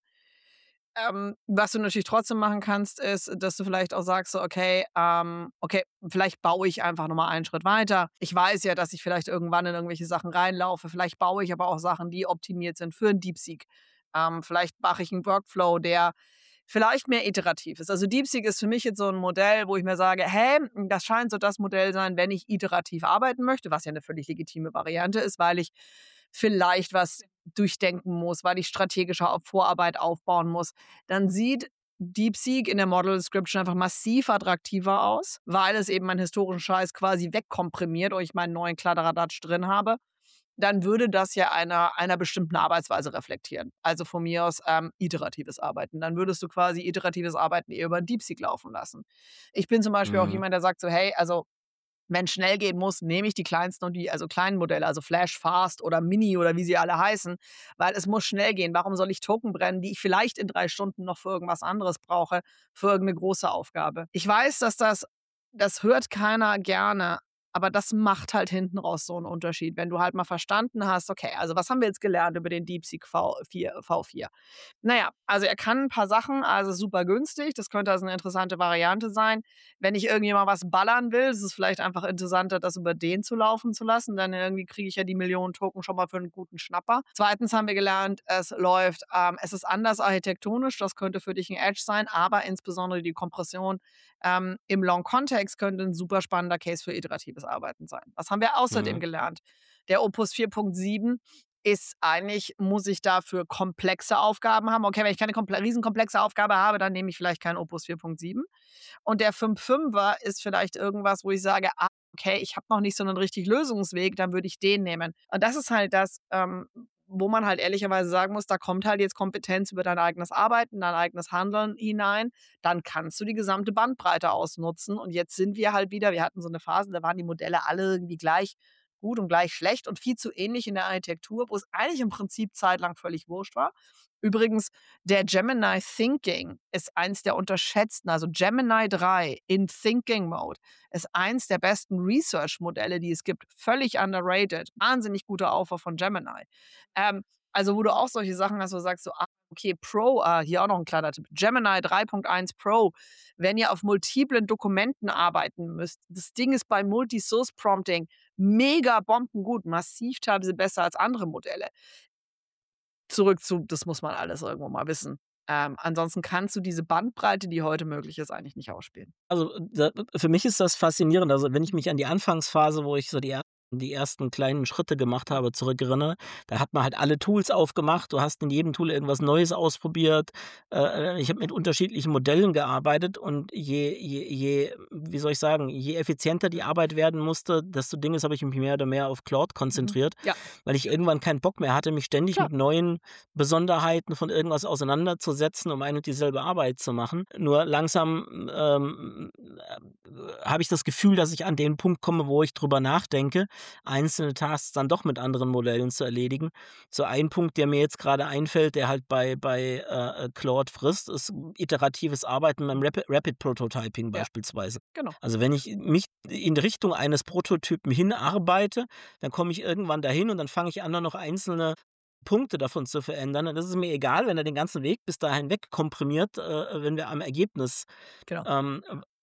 Ähm, was du natürlich trotzdem machen kannst, ist, dass du vielleicht auch sagst so: „Okay, ähm okay, vielleicht baue ich einfach noch mal einen Schritt weiter. Ich weiß ja, dass ich vielleicht irgendwann in irgendwelche Sachen reinlaufe. Vielleicht baue ich aber auch Sachen, die optimiert sind für 'n DeepSeek. Ähm, vielleicht mache ich 'n Workflow, der vielleicht mehr iterativ ist.“ Also, DeepSeek ist für mich jetzt so 'n Modell, wo ich mir sage: „Hä, das scheint so das Modell sein, wenn ich iterativ arbeiten möchte“, was ja 'ne völlig legitime Variante ist, weil ich vielleicht was durchdenken muss, weil ich strategische au Vorarbeit aufbauen muss. Dann sieht DeepSeek in der Model Description einfach massiv attraktiver aus, weil es eben meinen historischen Scheiß quasi wegkomprimiert und ich meinen neuen Kladderadatsch drin habe. Dann würde das ja einer einer bestimmten Arbeitsweise reflektieren. Also, von mir aus, ähm, iteratives Arbeiten. Dann würdest du quasi iteratives Arbeiten eher über DeepSeek laufen lassen. Ich bin zum Beispiel auch Mhm. jemand, der sagt so: „Hey, also, wenn's schnell gehen muss, nehme ich die kleinsten und die also, kleinen Modelle, also, Flash, Fast oder Mini oder wie sie alle heißen, weil es muss schnell gehen. Warum soll ich Token brennen, die ich vielleicht in drei Stunden noch für irgendwas anderes brauche, für irgend 'ne große Aufgabe?“ Ich weiß, dass das das hört keiner gerne, aber das macht halt hinten raus so 'n Unterschied, wenn du halt mal verstanden hast: „Okay, also, was haben wir jetzt gelernt über den DeepSeek V vier V vier?“ Na ja, also, er kann 'n paar Sachen, also, super günstig. Das könnte also 'ne interessante Variante sein. Wenn ich irgendwie mal was ballern will, ist es vielleicht einfach interessanter, das über den zu laufen zu lassen, dann irgendwie kriege ich ja die Millionen Token schon mal für 'n guten Schnapper. Zweitens haben wir gelernt, es läuft ähm, es ist anders architektonisch, das könnte für dich 'n Edge sein, aber insbesondere die Kompression, ähm, im Long Context könnte 'n super spannender Case für iteratives Arbeiten sein. Was haben wir außerdem Mhm. gelernt? Der Opus vier Punkt sieben ist eigentlich muss ich dafür komplexe Aufgaben haben. Okay, wenn ich keine komple riesenkomplexe Aufgabe habe, dann nehme ich vielleicht keinen Opus vier Punkt sieben. Und der fünf Fünfer ist vielleicht irgendwas, wo ich sage: „Ah, okay, ich habe noch nicht so 'nen richtig Lösungsweg“, dann würde ich den nehmen. Und das ist halt das, ähm, wo man halt ehrlicherweise sagen muss, da kommt halt jetzt Kompetenz über dein eigenes Arbeiten, dein eigenes Handeln hinein. Dann kannst du die gesamte Bandbreite ausnutzen. Und jetzt sind wir halt wieder wir hatten so 'ne Phase, da waren die Modelle alle irgendwie gleich gut und gleich schlecht und viel zu ähnlich in der Architektur, wo es eigentlich im Prinzip zeitlang völlig wurscht war. Übrigens, der Gemini Thinking ist eins der unterschätzten also, Gemini drei in Thinking Mode ist eins der besten Research-Modelle, die es gibt. Völlig underrated. Wahnsinnig guter Aufbau von Gemini. Ähm, also, wo du auch solche Sachen hast, wo du sagst so: „Ah, okay, Pro“ ah, hier auch noch 'n kleiner Tipp. Gemini drei Punkt eins Pro, wenn ihr auf multiplen Dokumenten arbeiten müsst. Das Ding ist bei Multi-Source Prompting mega bombengut, massiv teilweise besser als andere Modelle. Zurück zu das muss man alles irgendwo mal wissen. Ähm, ansonsten kannst du diese Bandbreite, die heute möglich ist, eigentlich nicht ausspielen. Also, da für mich ist das faszinierend. Also, wenn ich mich an die Anfangsphase, wo ich so die er die ersten kleinen Schritte gemacht habe, zurückerinnere, da hat man halt alle Tools aufgemacht. Du hast in jedem Tool irgendwas Neues ausprobiert. Äh, äh, ich habe mit unterschiedlichen Modellen gearbeitet und je je je wie soll ich sagen, je effizienter die Arbeit werden musste, desto Dinges habe ich mich mehr oder mehr auf Claude Mhm. konzentriert, Ja. weil ich irgendwann keinen Bock mehr hatte, mich ständig Klar. mit neuen Besonderheiten von irgendwas auseinanderzusetzen, um ein und dieselbe Arbeit zu machen. Nur langsam, ähm, äh, habe ich das Gefühl, dass ich an den Punkt komme, wo ich drüber nachdenke, einzelne Tasks dann doch mit anderen Modellen zu erledigen. So ein Punkt, der mir jetzt grade einfällt, der halt bei bei, äh, äh, Claude frisst, ist iteratives Arbeiten beim Rapi Rapid Prototyping Ja, beispielsweise. genau. Also, wenn ich mich in Richtung eines Prototypen hinarbeite, dann komme ich irgendwann dahin und dann fange ich an, nur noch einzelne Punkte davon zu verändern. Und das ist mir egal, wenn er den ganzen Weg bis dahin wegkomprimiert, äh, wenn wir am Ergebnis, Genau. ähm,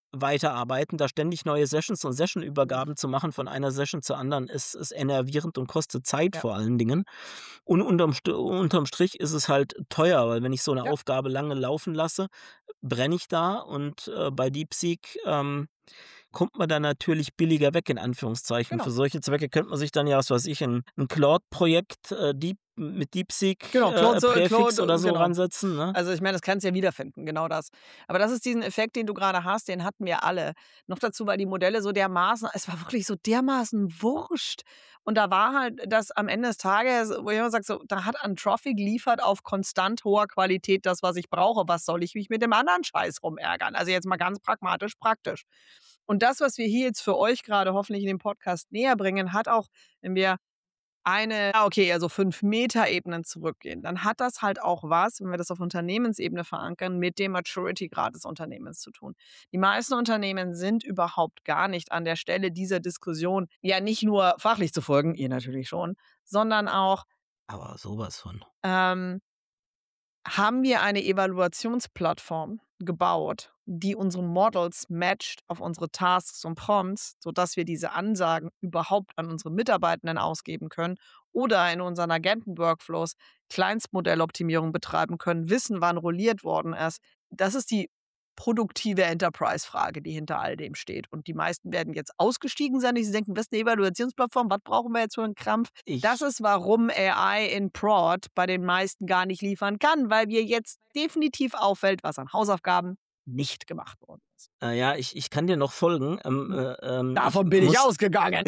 weiterarbeiten. Da ständig neue Sessions und Sessionübergaben zu machen von einer Session zur anderen ist ist enervierend und kostet Zeit Ja. vor allen Dingen. Und unterm St unterm Strich ist es halt teuer, weil wenn ich so 'ne Ja. Aufgabe lange laufen lasse, brenne ich da und, äh, bei DeepSeek, ähm, kommt man da natürlich billiger weg in Anführungszeichen. Genau. Für solche Zwecke könnte man sich dann ja, was weiß ich, 'n 'n Claude-Projekt, äh, Deep mit DeepSeek, Genau, Claude äh, so Präfix Claude oder äh, so genau. ransetzen, ne? Also, ich meine, das kannst du ja wiederfinden, genau das. Aber das ist diesen Effekt, den du grade hast, den hatten wir alle. Noch dazu, weil die Modelle so dermaßen es war wirklich so dermaßen wurscht. Und da war halt das am Ende des Tages, wo jemand sagt so: „Da hat Anthropic liefert auf konstant hoher Qualität das, was ich brauche. Was soll ich mich mit dem anderen Scheiß rumärgern?“ Also, jetzt mal ganz pragmatisch praktisch. Und das, was wir hier jetzt für euch grade hoffentlich in dem Podcast näherbringen, hat auch, wenn wir eine ah, okay, also fünf Metaebenen zurückgehen, dann hat das halt auch was, wenn wir das auf Unternehmensebene verankern, mit dem Maturity-Grad des Unternehmens zu tun. Die meisten Unternehmen sind überhaupt gar nicht an der Stelle dieser Diskussion, ja nicht nur fachlich zu folgen, ihr natürlich schon, sondern auch Aber so was von. ähm haben wir eine Evaluationsplattform gebaut, die unsere Models matcht auf unsere Tasks und Prompts, sodass wir diese Ansagen überhaupt an unsere Mitarbeitenden ausgeben können oder in unseren Agenten-Workflows Kleinstmodelloptimierung betreiben können, wissen, wann rolliert worden ist. Das ist die produktive Enterprise-Frage, die hinter all dem steht. Und die meisten werden jetzt ausgestiegen sein, die sich denken: „Was ist 'ne Evaluationsplattform? Was brauchen wir jetzt für 'n Krampf?“ Das Ich ist, warum A I in Prod bei den meisten gar nicht liefern kann, weil mir jetzt definitiv auffällt, was an Hausaufgaben nicht gemacht worden ist. äh, ja, ich ich kann dir noch folgen. Ähm, Hm. äh, ähm, ich Davon bin ich muss ausgegangen.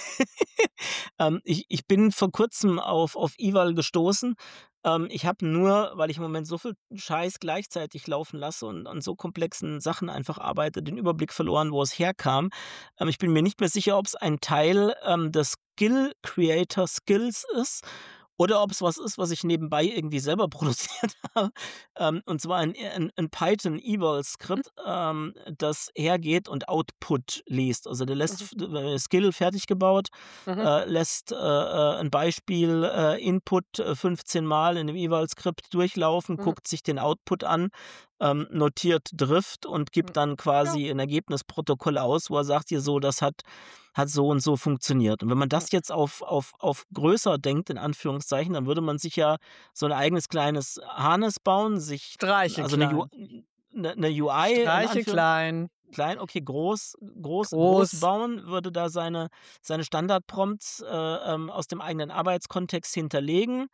ähm, ich ich bin vor Kurzem auf auf Eval gestoßen. Ähm, ich habe nur, weil ich im Moment so viel Scheiß gleichzeitig laufen lasse und an so komplexen Sachen einfach arbeite, den Überblick verloren, wo es herkam. Ähm, ich bin mir nicht mehr sicher, ob's ein Teil, ähm, des Skill Creator Skills ist oder ob's was ist, was ich nebenbei irgendwie selber produziert habe. Ähm, und zwar ein, äh 'n 'n Python-Eval-Skript, ähm, das hergeht und Output liest. Also, der lässt Mhm. f äh, Skill fertig gebaut, Mhm. äh, lässt, äh, äh, 'n Beispiel, äh, Input, äh, fünfzehn Mal in dem Eval-Skript durchlaufen, Mhm. guckt sich den Output an, ähm, notiert Drift und Hm. gibt dann Ja. quasi 'n Ergebnisprotokoll aus, wo er sagt: „Hier so, das hat hat so und so funktioniert.“ Und wenn man Hm. das jetzt auf auf auf größer denkt, in Anführungszeichen, dann würde man sich ja so 'n eigenes kleines Harness bauen, sich Streiche also 'ne U klein. 'ne 'ne U I in Streiche Anführungs klein. klein, okay, groß groß groß Groß. bauen, würde da seine seine Standardprompts, äh, ähm, aus dem eigenen Arbeitskontext hinterlegen.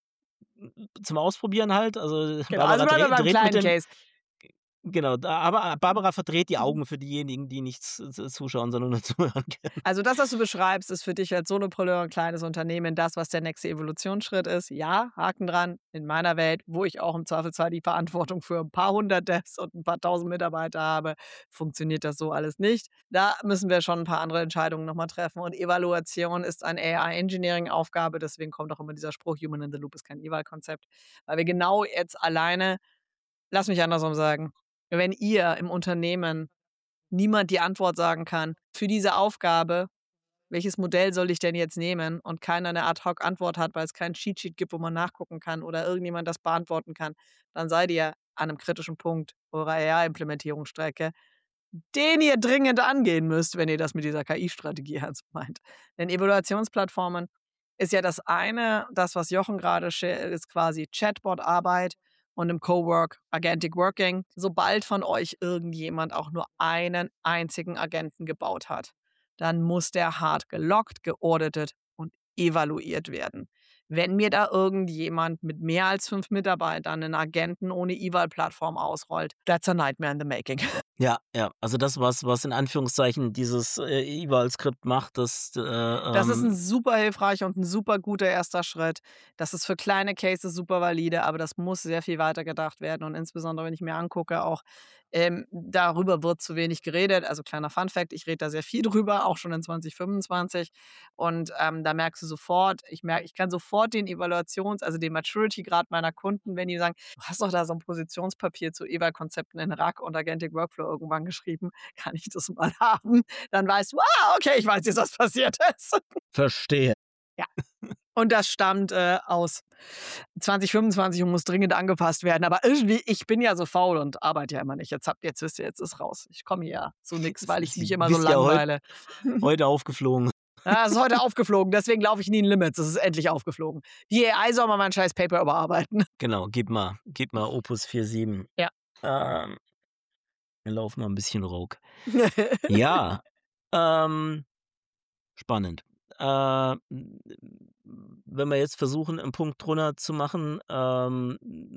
Zum Ausprobieren halt. Also, Genau, also Barbara bleiben wir dreht beim dreht mit kleinen dem Case. genau, da aber Mhm. Barbara verdreht die Mhm. Augen für diejenigen, die nicht z z zuschauen, sondern nur zuhören können. Also, das, was du beschreibst, ist für dich als Solopreneur, kleines Unternehmen das, was der nächste Evolutionsschritt ist. Ja, Haken dran. In meiner Welt, wo ich auch im Zweifelsfall die Verantwortung für 'n paar hundert Devs und 'n paar tausend Mitarbeiter habe, funktioniert das so alles nicht. Da müssen wir schon 'n paar andere Entscheidungen noch mal treffen. Und Evaluation ist ein A I-Engineering-Aufgabe, deswegen kommt auch immer dieser Spruch: „Human in the Loop ist kein Eval-Konzept.“ Weil wir genau jetzt alleine lass mich andersrum sagen. Wenn ihr im Unternehmen niemand die Antwort sagen kann: „Für diese Aufgabe, welches Modell soll ich denn jetzt nehmen?“ und keiner 'ne Ad-hoc-Antwort hat, weil's kein Cheat-Sheet gibt, wo man nachgucken kann oder irgendjemand das beantworten kann, dann seid ihr an 'nem kritischen Punkt eurer A I-Implementierungsstrecke, den ihr dringend angehen müsst, wenn ihr das mit dieser K I-Strategie ernst meint. Denn Evaluationsplattformen ist ja das eine, das, was Jochen grade sche ist quasi Chatbot-Arbeit und im Cowork Agentic Working. Sobald von euch irgendjemand auch nur einen einzigen Agenten gebaut hat, dann muss der hart geloggt, geauditet und evaluiert werden. Wenn mir da irgendjemand mit mehr als fünf Mitarbeitern 'nen Agenten ohne Eval-Plattform ausrollt, that's a nightmare in the making. Ja, ja. Also, das, was was in Anführungszeichen dieses, äh, Eval-Skript macht, das, äh, Das ist 'n ähm super hilfreicher und 'n super guter erster Schritt. Das ist für kleine Cases super valide, aber das muss sehr viel weitergedacht werden. Und insbesondere, wenn ich mir angucke auch, ähm, darüber wird zu wenig geredet. Also, kleiner Fun-Fact, ich rede da sehr viel drüber, auch schon in zwanzig fünfundzwanzig. Und, ähm, da merkst du sofort ich merke ich kann sofort den Evaluations also, den Maturity-Grad meiner Kunden, wenn die sagen: „Du hast doch da so 'n Positionspapier zu Eval-Konzepten in R A C und Agentic Workflow irgendwann geschrieben. Kann ich das mal haben?“ Dann weißt du: „Ah, okay, ich weiß jetzt, was passiert ist.“ Verstehe. Ja. Und das stammt, äh, aus zwanzig fünfundzwanzig und muss dringend angepasst werden. Aber irgendwie, ich bin ja so faul und arbeite ja immer nicht. Jetzt habt jetzt wisst ihr, jetzt ist raus. Ich komme hier ja zu nix, weil ich mich Sie immer so bist ja heut langweile. heute aufgeflogen. Ja, ist heute aufgeflogen, deswegen laufe ich nie in Limits. Es ist endlich aufgeflogen. Die A I soll mal mein scheiß Paper überarbeiten. Genau, gib mal gib mal Opus vier sieben. Ja. Ähm, wir laufen mal 'n bisschen Rogue. Ja, ähm, spannend. Äh, wenn wir jetzt versuchen, 'n Punkt drunter zu machen, ähm,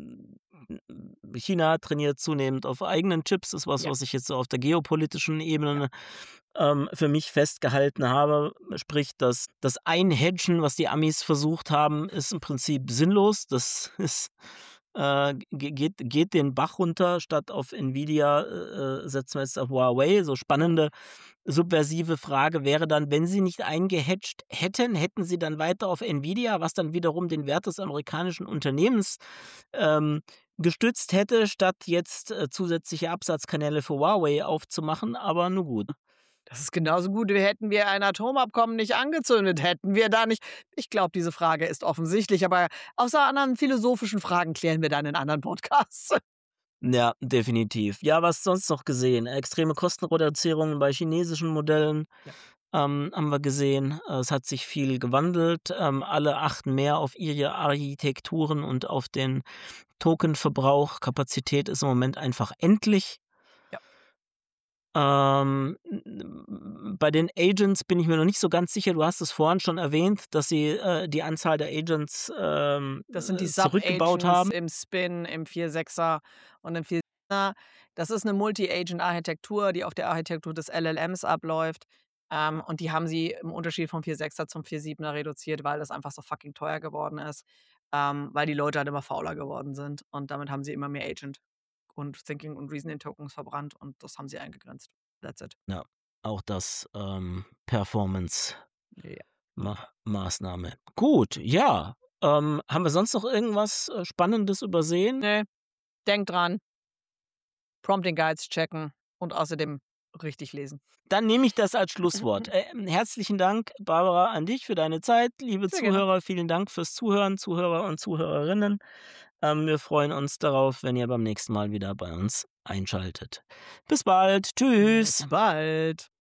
China trainiert zunehmend auf eigenen Chips, ist was, Ja. was ich jetzt so auf der geopolitischen Ebene, ähm, für mich festgehalten habe. Sprich, das das Einhedgen, was die Amis versucht haben, ist im Prinzip sinnlos. Das ist äh, ge geht geht den Bach runter. Statt auf Nvidia, äh, äh, setzen wir jetzt auf Huawei. So spannende, subversive Frage wäre dann, wenn sie nicht eingehedgt hätten, hätten sie dann weiter auf Nvidia, was dann wiederum den Wert des amerikanischen Unternehmens, ähm, gestützt hätte, statt jetzt, äh, zusätzliche Absatzkanäle für Huawei aufzumachen, aber nun gut. Das ist genauso gut, wie hätten wir ein Atomabkommen nicht angezündet, hätten wir da nicht ich glaube, diese Frage ist offensichtlich, aber außer anderen philosophischen Fragen klären wir dann in anderen Podcasts. Ja, definitiv. Ja, was sonst noch gesehen? Extreme Kostenreduzierungen bei chinesischen Modellen, Ja. ähm, haben wir gesehen. Äh, es hat sich viel gewandelt. Ähm, alle achten mehr auf ihre Architekturen und auf den Tokenverbrauch. Kapazität ist im Moment einfach endlich. Ja. Ähm, bei den Agents bin ich mir noch nicht so ganz sicher. Du hast es vorhin schon erwähnt, dass sie, äh, die Anzahl der Agents, ähm, Das sind die äh, zurückgebaut Sub-Agents haben. im Spin, im vier sechser und im vier siebener. Das ist 'ne Multi-Agent-Architektur, die auf der Architektur des L L Ms abläuft. Ähm, und die haben sie im Unterschied vom vier sechser zum vier siebener reduziert, weil das einfach so fucking teuer geworden ist, ähm, weil die Leute halt immer fauler geworden sind. Und damit haben sie immer mehr Agent und Thinking und Reasoning Tokens verbrannt und das haben sie eingegrenzt. That's it. Ja, auch das, ähm, Performance Ja. Ma Maßnahme. Gut, ja. Ähm, haben wir sonst noch irgendwas, äh, Spannendes übersehen? Ne, denkt dran Prompting Guides checken und außerdem richtig lesen. Dann nehme ich das als Schlusswort. Ähm, herzlichen Dank, Barbara, an dich für deine Zeit. Liebe Sehr gerne. Zuhörer, vielen Dank fürs Zuhören, Zuhörer und Zuhörerinnen. Ähm, wir freuen uns darauf, wenn ihr beim nächsten Mal wieder bei uns einschaltet. Bis bald. Bis Tschüss. bald.